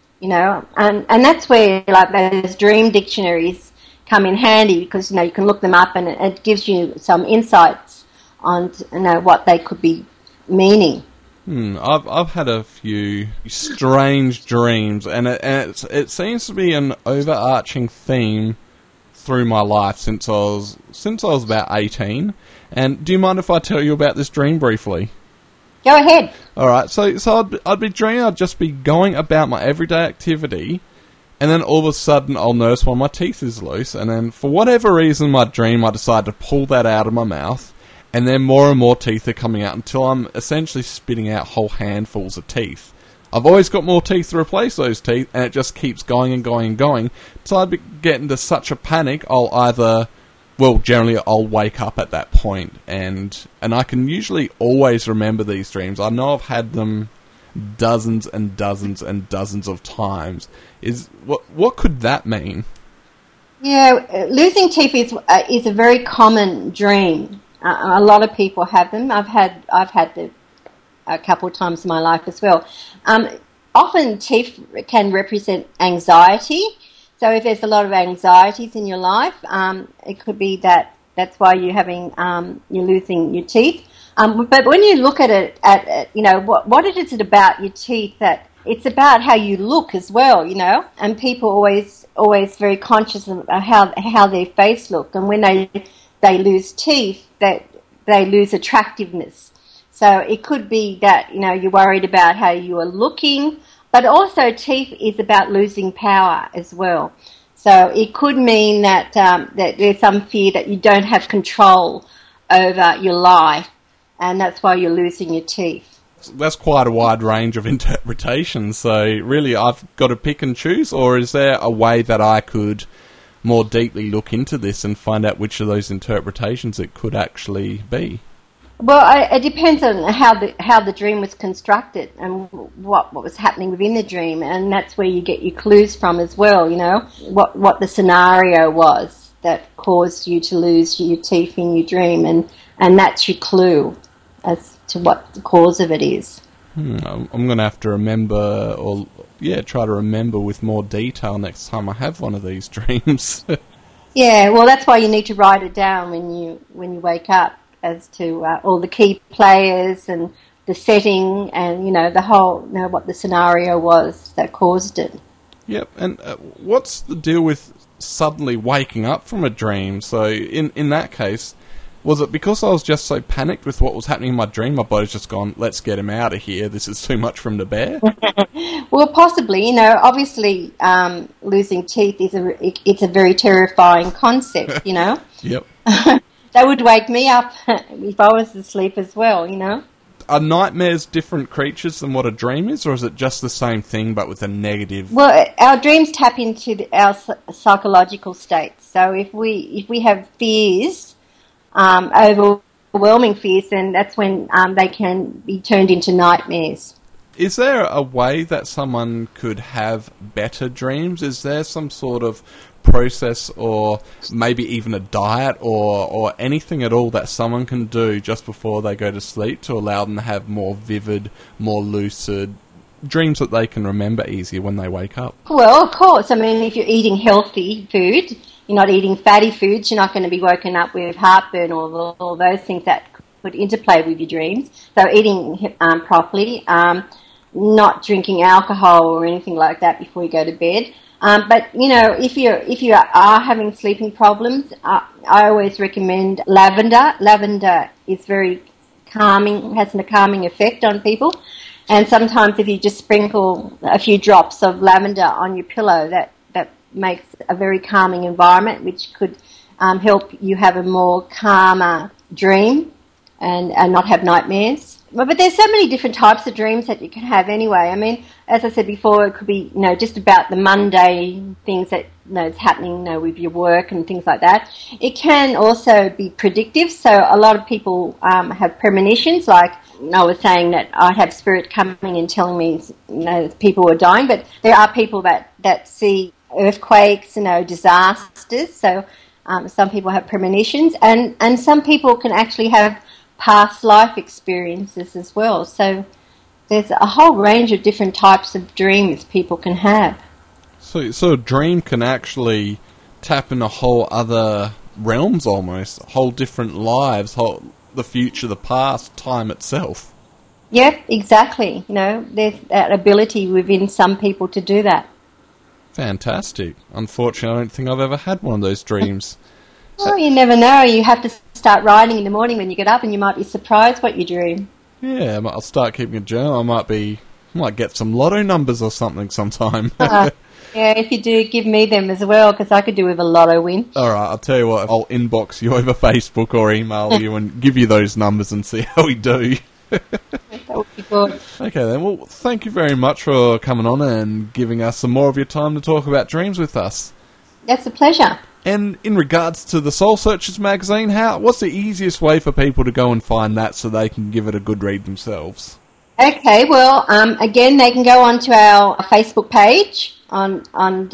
and that's where those dream dictionaries come in handy, because you can look them up and it gives you some insights on what they could be meaning. I've had a few strange dreams, and it seems to be an overarching theme through my life since I was about 18. And do you mind if I tell you about this dream briefly? Go ahead. Alright, so I'd be dreaming I'd just be going about my everyday activity, and then all of a sudden I'll notice one of my teeth is loose, and then for whatever reason in my dream I decide to pull that out of my mouth, and then more and more teeth are coming out until I'm essentially spitting out whole handfuls of teeth. I've always got more teeth to replace those teeth, and it just keeps going and going and going, so I'd be getting to such a panic generally I'll wake up at that point, and I can usually always remember these dreams. I know I've had them dozens and dozens and dozens of times. What could that mean? Yeah, losing teeth is a very common dream. A lot of people have them. I've had them a couple of times in my life as well. Often teeth can represent anxiety. So if there's a lot of anxieties in your life, it could be that's why you're losing your teeth. But when you look at it, what is it about your teeth that it's about how you look as well, and people always very conscious of how their face look, and when they lose teeth, that they lose attractiveness. So it could be that, you're worried about how you are looking, but also teeth is about losing power as well. So it could mean that that there's some fear that you don't have control over your life, and that's why you're losing your teeth. That's quite a wide range of interpretations, so really I've got to pick and choose, or is there a way that I could more deeply look into this and find out which of those interpretations it could actually be? Well, it depends on how the dream was constructed and what was happening within the dream, and that's where you get your clues from as well, what the scenario was that caused you to lose your teeth in your dream, and that's your clue as to what the cause of it is. I'm going to have to remember, try to remember with more detail next time I have one of these dreams. Yeah, well, that's why you need to write it down when you wake up, as to all the key players and the setting and, the whole, what the scenario was that caused it. Yep, and what's the deal with suddenly waking up from a dream? So in that case, was it because I was just so panicked with what was happening in my dream, my body's just gone, let's get him out of here, this is too much for him to bear? Well, possibly. Obviously losing teeth it's a very terrifying concept, Yep. That would wake me up if I was asleep as well, Are nightmares different creatures than what a dream is, or is it just the same thing but with a negative? Well, our dreams tap into our psychological states. So if we have fears, overwhelming fears, then that's when they can be turned into nightmares. Is there a way that someone could have better dreams? Is there some sort of process or maybe even a diet or anything at all that someone can do just before they go to sleep to allow them to have more vivid, more lucid dreams that they can remember easier when they wake up? Well, of course. I mean, if you're eating healthy food, you're not eating fatty foods, you're not going to be woken up with heartburn or all those things that could interplay with your dreams. So eating properly, not drinking alcohol or anything like that before you go to bed. But if you are having sleeping problems, I always recommend lavender. Lavender is very calming, has a calming effect on people. And sometimes if you just sprinkle a few drops of lavender on your pillow, that makes a very calming environment, which could help you have a more calmer dream and not have nightmares. But there's so many different types of dreams that you can have anyway. I mean, as I said before, it could be, just about the mundane things that, is happening, with your work and things like that. It can also be predictive. So a lot of people have premonitions, like I was saying that I have spirit coming and telling me, people are dying. But there are people that see earthquakes, disasters. So some people have premonitions, and some people can actually have past life experiences as well. So there's a whole range of different types of dreams people can have. So a dream can actually tap into whole other realms almost, whole different lives, the future, the past, time itself. Yeah, exactly. There's that ability within some people to do that. Fantastic. Unfortunately, I don't think I've ever had one of those dreams. Well, you never know. You have to start writing in the morning when you get up, and you might be surprised what you dream. Yeah, I'll start keeping a journal. I might get some lotto numbers or something sometime. Yeah, if you do, give me them as well, because I could do with a lotto win. All right, I'll tell you what. I'll inbox you over Facebook or email you and give you those numbers and see how we do. That would be good. Okay then, well, thank you very much for coming on and giving us some more of your time to talk about dreams with us. That's a pleasure. And in regards to the Soul Searchers magazine, what's the easiest way for people to go and find that so they can give it a good read themselves? Okay, well, again, they can go onto our Facebook page on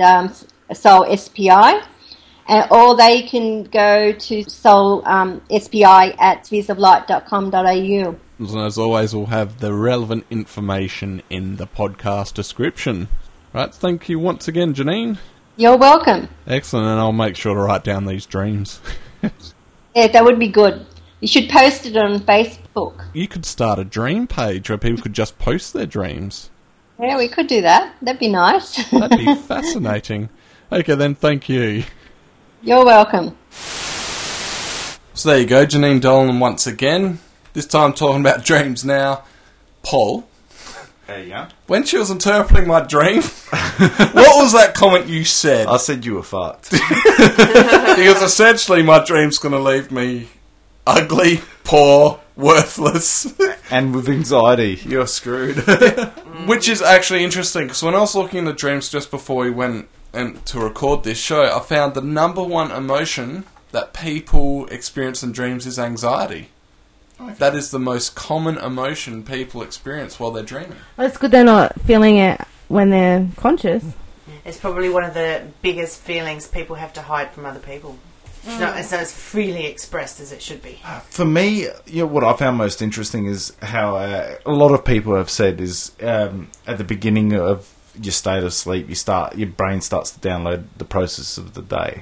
Soul SPI, or they can go to Soul SPI at spheresoflight.com.au. And as always, we'll have the relevant information in the podcast description. Right, thank you once again, Janine. You're welcome. Excellent, and I'll make sure to write down these dreams. Yeah, that would be good. You should post it on Facebook. You could start a dream page where people could just post their dreams. Yeah, we could do that. That'd be nice. That'd be fascinating. Okay, then, thank you. You're welcome. So there you go, Janine Dolan once again. This time talking about dreams now. Paul, there you go. When she was interpreting my dream, what was that comment you said? I said you were fucked. Because essentially my dream's going to leave me ugly, poor, worthless. And with anxiety. You're screwed. Which is actually interesting, because when I was looking at dreams just before we went to record this show, I found the number one emotion that people experience in dreams is anxiety. Okay. That is the most common emotion people experience while they're dreaming. Well, it's good they're not feeling it when they're conscious. It's probably one of the biggest feelings people have to hide from other people. It's not as freely expressed as it should be. For me, what I found most interesting is how a lot of people have said is at the beginning of your state of sleep, your brain starts to download the process of the day.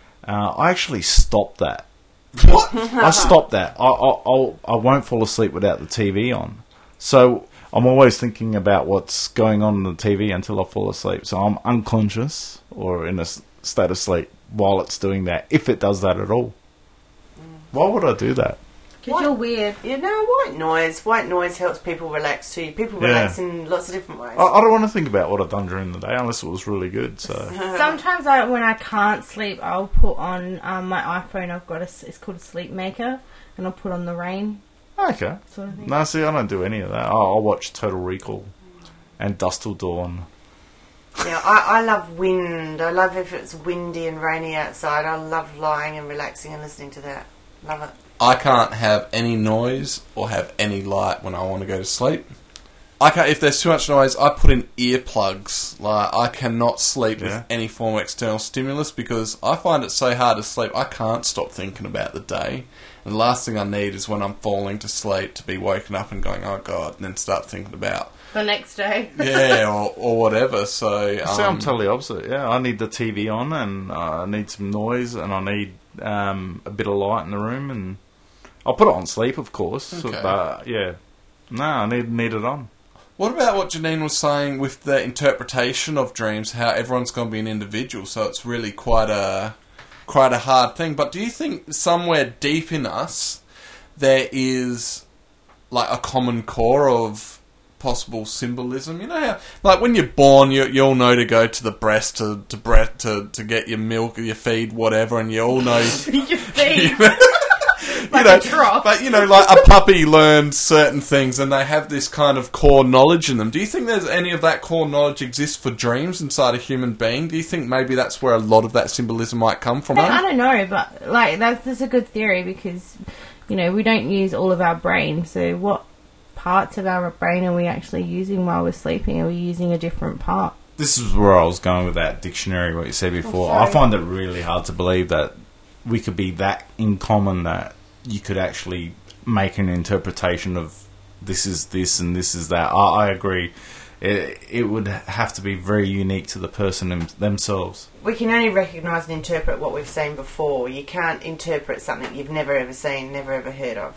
I actually stopped that. What? I stopped that. I won't fall asleep without the TV on. So I'm always thinking about what's going on the TV until I fall asleep. So I'm unconscious or in a state of sleep while it's doing that, if it does that at all. Why would I do that? Because you're weird. You know, white noise. White noise helps people relax too. People relax in lots of different ways. I don't want to think about what I've done during the day unless it was really good. So Sometimes when I can't sleep, I'll put on my iPhone. I've got it's called Sleep Maker, and I'll put on the rain. Okay. Sort of thing. No, see, I don't do any of that. I'll watch Total Recall and Dusk Till Dawn. Yeah, I love wind. I love if it's windy and rainy outside. I love lying and relaxing and listening to that. Love it. I can't have any noise or have any light when I want to go to sleep. I can't. If there's too much noise, I put in earplugs. Like, I cannot sleep with any form of external stimulus because I find it so hard to sleep. I can't stop thinking about the day. And the last thing I need is when I'm falling to sleep to be woken up and going, oh God, and then start thinking about the next day. Yeah, or whatever. So I'm totally opposite. Yeah, I need the TV on and I need some noise and I need a bit of light in the room, and I'll put it on sleep, of course. Okay. But yeah, no, I need it on. What about what Janine was saying with the interpretation of dreams? How everyone's going to be an individual, so it's really quite a hard thing. But do you think somewhere deep in us there is like a common core of possible symbolism? You know how, like when you're born, you all know to go to the breast to get your milk or your feed, whatever, and you all know your feed. Like a trough. But, like a puppy learns certain things and they have this kind of core knowledge in them. Do you think there's any of that core knowledge exists for dreams inside a human being? Do you think maybe that's where a lot of that symbolism might come from? I don't know, but that's a good theory because, we don't use all of our brain. So what parts of our brain are we actually using while we're sleeping? Are we using a different part? This is where I was going with that dictionary, what you said before. I find it really hard to believe that we could be that in common that you could actually make an interpretation of this is this and this is that. I agree. It would have to be very unique to the person themselves. We can only recognise and interpret what we've seen before. You can't interpret something you've never ever seen, never ever heard of.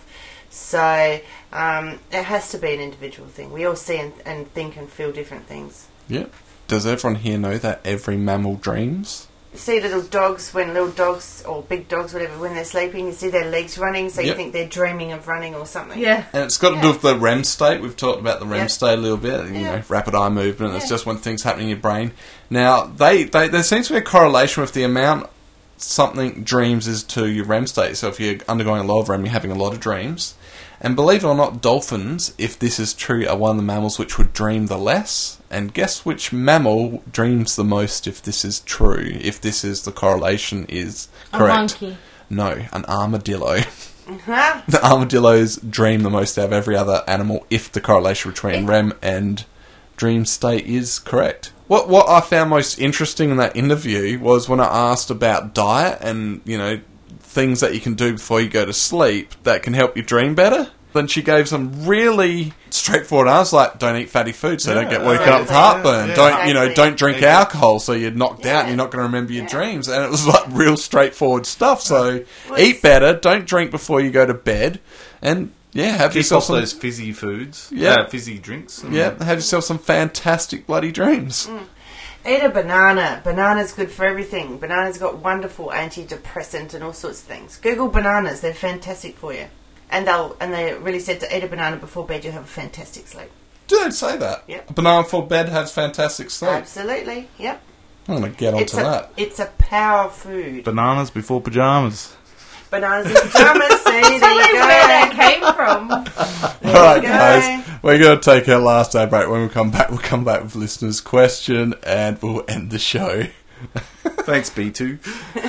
So it has to be an individual thing. We all see and think and feel different things. Yeah. Does everyone here know that every mammal dreams? See little dogs or big dogs, whatever, when they're sleeping, you see their legs running, so you think they're dreaming of running or something. Yeah. And it's got to do with the REM state. We've talked about the REM state a little bit, rapid eye movement. It's just when things happen in your brain. Now, there seems to be a correlation with the amount something dreams is to your REM state. So if you're undergoing a lot of REM, you're having a lot of dreams. And believe it or not, dolphins, if this is true, are one of the mammals which would dream the less. And guess which mammal dreams the most if this is true, if this is the correlation is correct? A monkey. No, an armadillo. The armadillos dream the most out of every other animal if the correlation between REM and dream state is correct. What I found most interesting in that interview was when I asked about diet and, things that you can do before you go to sleep that can help you dream better. Then she gave some really straightforward answers like, don't eat fatty food so you don't get woken up with heartburn. Don't drink alcohol so you're knocked out and you're not going to remember your dreams. And it was like real straightforward stuff. So eat better, don't drink before you go to bed, and have yourself some those fizzy foods. Fizzy drinks. Have yourself some fantastic bloody dreams. Eat a banana. Banana's good for everything. Banana's got wonderful antidepressant and all sorts of things. Google bananas. They're fantastic for you. And they really said to eat a banana before bed, you'll have a fantastic sleep. Do they say that? Yep. A banana before bed has fantastic sleep. Absolutely, yep. I'm going to get onto that. It's a power food. Bananas before pyjamas. Bananas in pyjamas, see, there you go. Where that came from. Alright guys, we're going to take our last day break. When we come back, we'll come back with listeners' question and we'll end the show. Thanks, B2.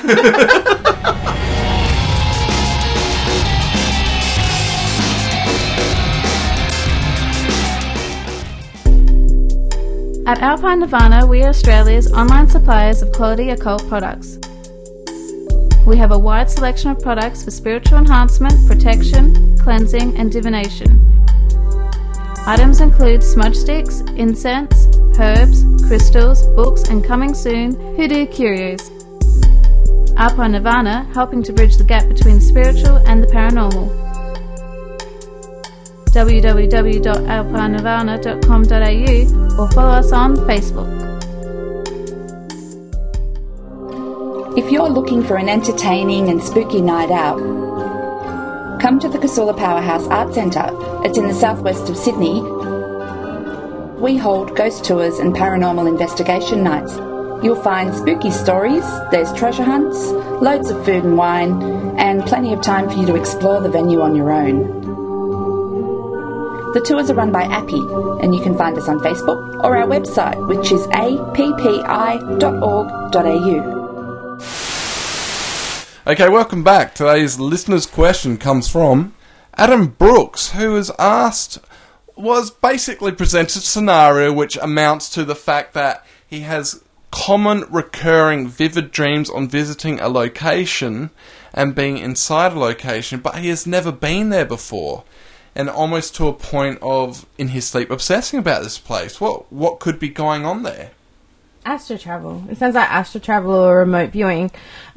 At Alpine Nirvana, we are Australia's online suppliers of quality occult products. We have a wide selection of products for spiritual enhancement, protection, cleansing, and divination. Items include smudge sticks, incense, herbs, crystals, books, and coming soon, hoodoo curios. Alpine Nirvana, helping to bridge the gap between spiritual and the paranormal. www.alpinenirvana.com.au or follow us on Facebook. If you're looking for an entertaining and spooky night out, come to the Casula Powerhouse Art Centre. It's in the southwest of Sydney. We hold ghost tours and paranormal investigation nights. You'll find spooky stories, there's treasure hunts, loads of food and wine, and plenty of time for you to explore the venue on your own. The tours are run by Appy, and you can find us on Facebook or our website, which is appi.org.au. Okay, welcome back. Today's listener's question comes from Adam Brooks, who was basically presented a scenario which amounts to the fact that he has common recurring vivid dreams on visiting a location and being inside a location, but he has never been there before. And almost to a point of, in his sleep, obsessing about this place. What could be going on there? Astral travel. It sounds like astral travel or remote viewing.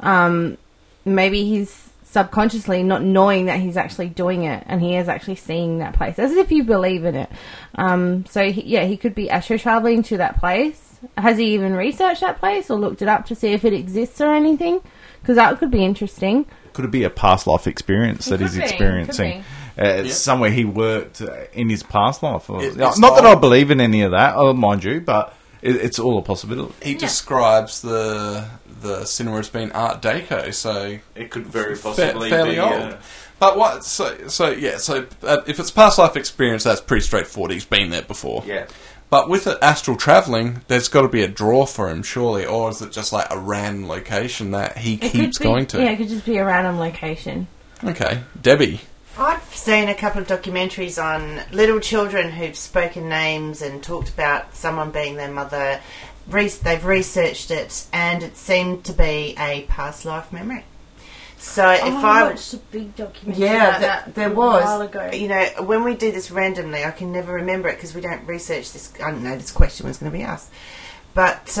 Maybe he's subconsciously not knowing that he's actually doing it, and he is actually seeing that place, as if you believe in it. He could be astral traveling to that place. Has he even researched that place or looked it up to see if it exists or anything? Because that could be interesting. Could it be a past life experience that he's experiencing? It's somewhere he worked in his past life. Not that I believe in any of that, mind you, but it's all a possibility. He describes the cinema as being Art Deco, so it could very possibly fairly be old. But what? So if it's past life experience, that's pretty straightforward. He's been there before. Yeah. But with the astral travelling, there's got to be a draw for him, surely, or is it just like a random location that he keeps going to? Yeah, it could just be a random location. Okay, Debbie. I've seen a couple of documentaries on little children who've spoken names and talked about someone being their mother. They've researched it, and it seemed to be a past life memory. So I watched a big documentary about that there a was. while ago. You know, when we do this randomly, I can never remember it because we don't research this. I don't know this question was going to be asked, but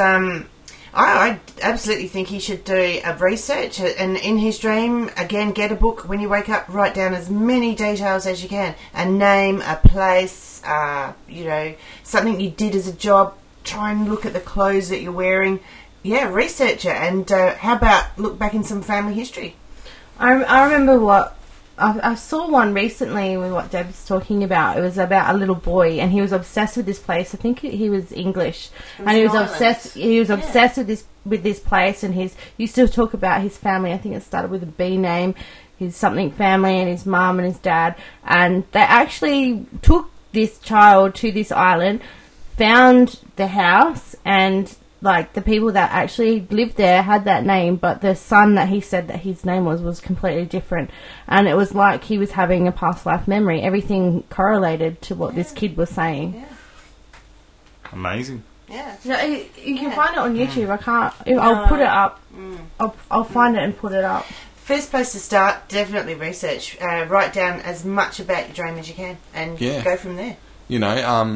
I absolutely think he should do a research, and in his dream, again, get a book. When you wake up, write down as many details as you can, a name, a place, something you did as a job. Try and look at the clothes that you're wearing. Yeah, research it, and how about look back in some family history? I remember I saw one recently with what Deb's talking about. It was about a little boy, and he was obsessed with this place. I think he was English, and he was obsessed. He was obsessed with this place, and he used to talk about his family. I think it started with a B name. His something family, and his mum and his dad, and they actually took this child to this island, found the house, and like the people that actually lived there had that name, but the son that he said that his name was completely different, and it was like he was having a past life memory. Everything correlated to what this kid was saying. Yeah. Amazing. Yeah, you can find it on YouTube. I'll put it up. I'll find it and put it up. First place to start, definitely research. Write down as much about your dream as you can, and go from there. You know,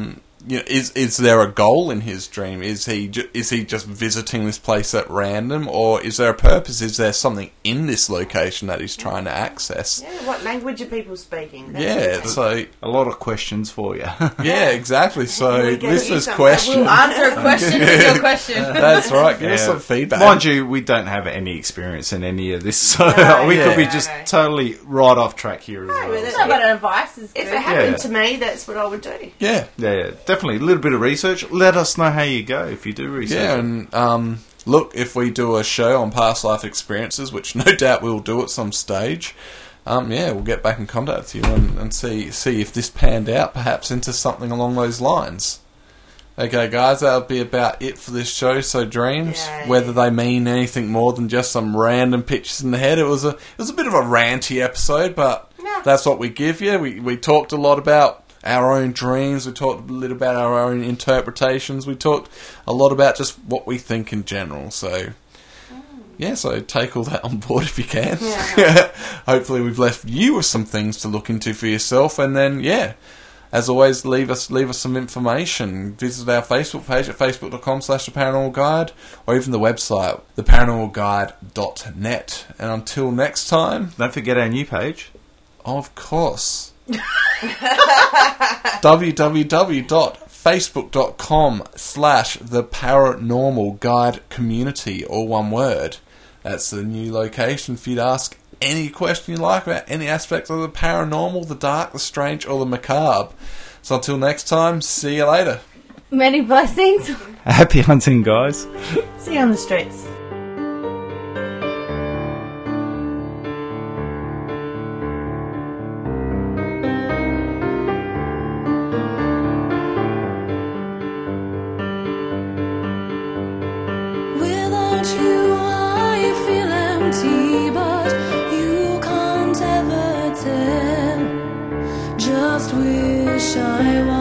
you know, is there a goal in his dream? Is he just visiting this place at random, or is there a purpose? Is there something in this location that he's trying to access? Yeah, what language are people speaking? So a lot of questions for you. Yeah, exactly. So listeners' We'll questions. answer a question with your question. That's right. Give us some feedback. Mind you, we don't have any experience in any of this, so No, we yeah. could be just totally right off track here as well. But So- but advice is if it happened Yeah. to me, that's what I would do. Yeah, definitely a little bit of research. Let us know how you go if you do research. Yeah, and look, if we do a show on past life experiences, which no doubt we'll do at some stage, we'll get back in contact with you and see if this panned out, perhaps into something along those lines. Okay, guys, that'll be about it for this show. So, dreams, whether they mean anything more than just some random pictures in the head, it was a bit of a ranty episode, but that's what we give you. We talked a lot about our own dreams. We talked a little about our own interpretations. We talked a lot about just what we think in general. So, so take all that on board if you can. Yeah. Hopefully, we've left you with some things to look into for yourself, and then as always, leave us some information. Visit our Facebook page at facebook.com/theparanormalguide, or even the website, theparanormalguide.net. And until next time, don't forget our new page. Of course. www.facebook.com/theparanormalguide community, all one word. That's the new location for you to ask any question you like about any aspect of the paranormal, the dark, the strange, or the macabre. So until next time, see you later. Many blessings. Happy hunting, guys. See you on the streets. Without you, I feel empty, but you can't ever tell. Just wish I was.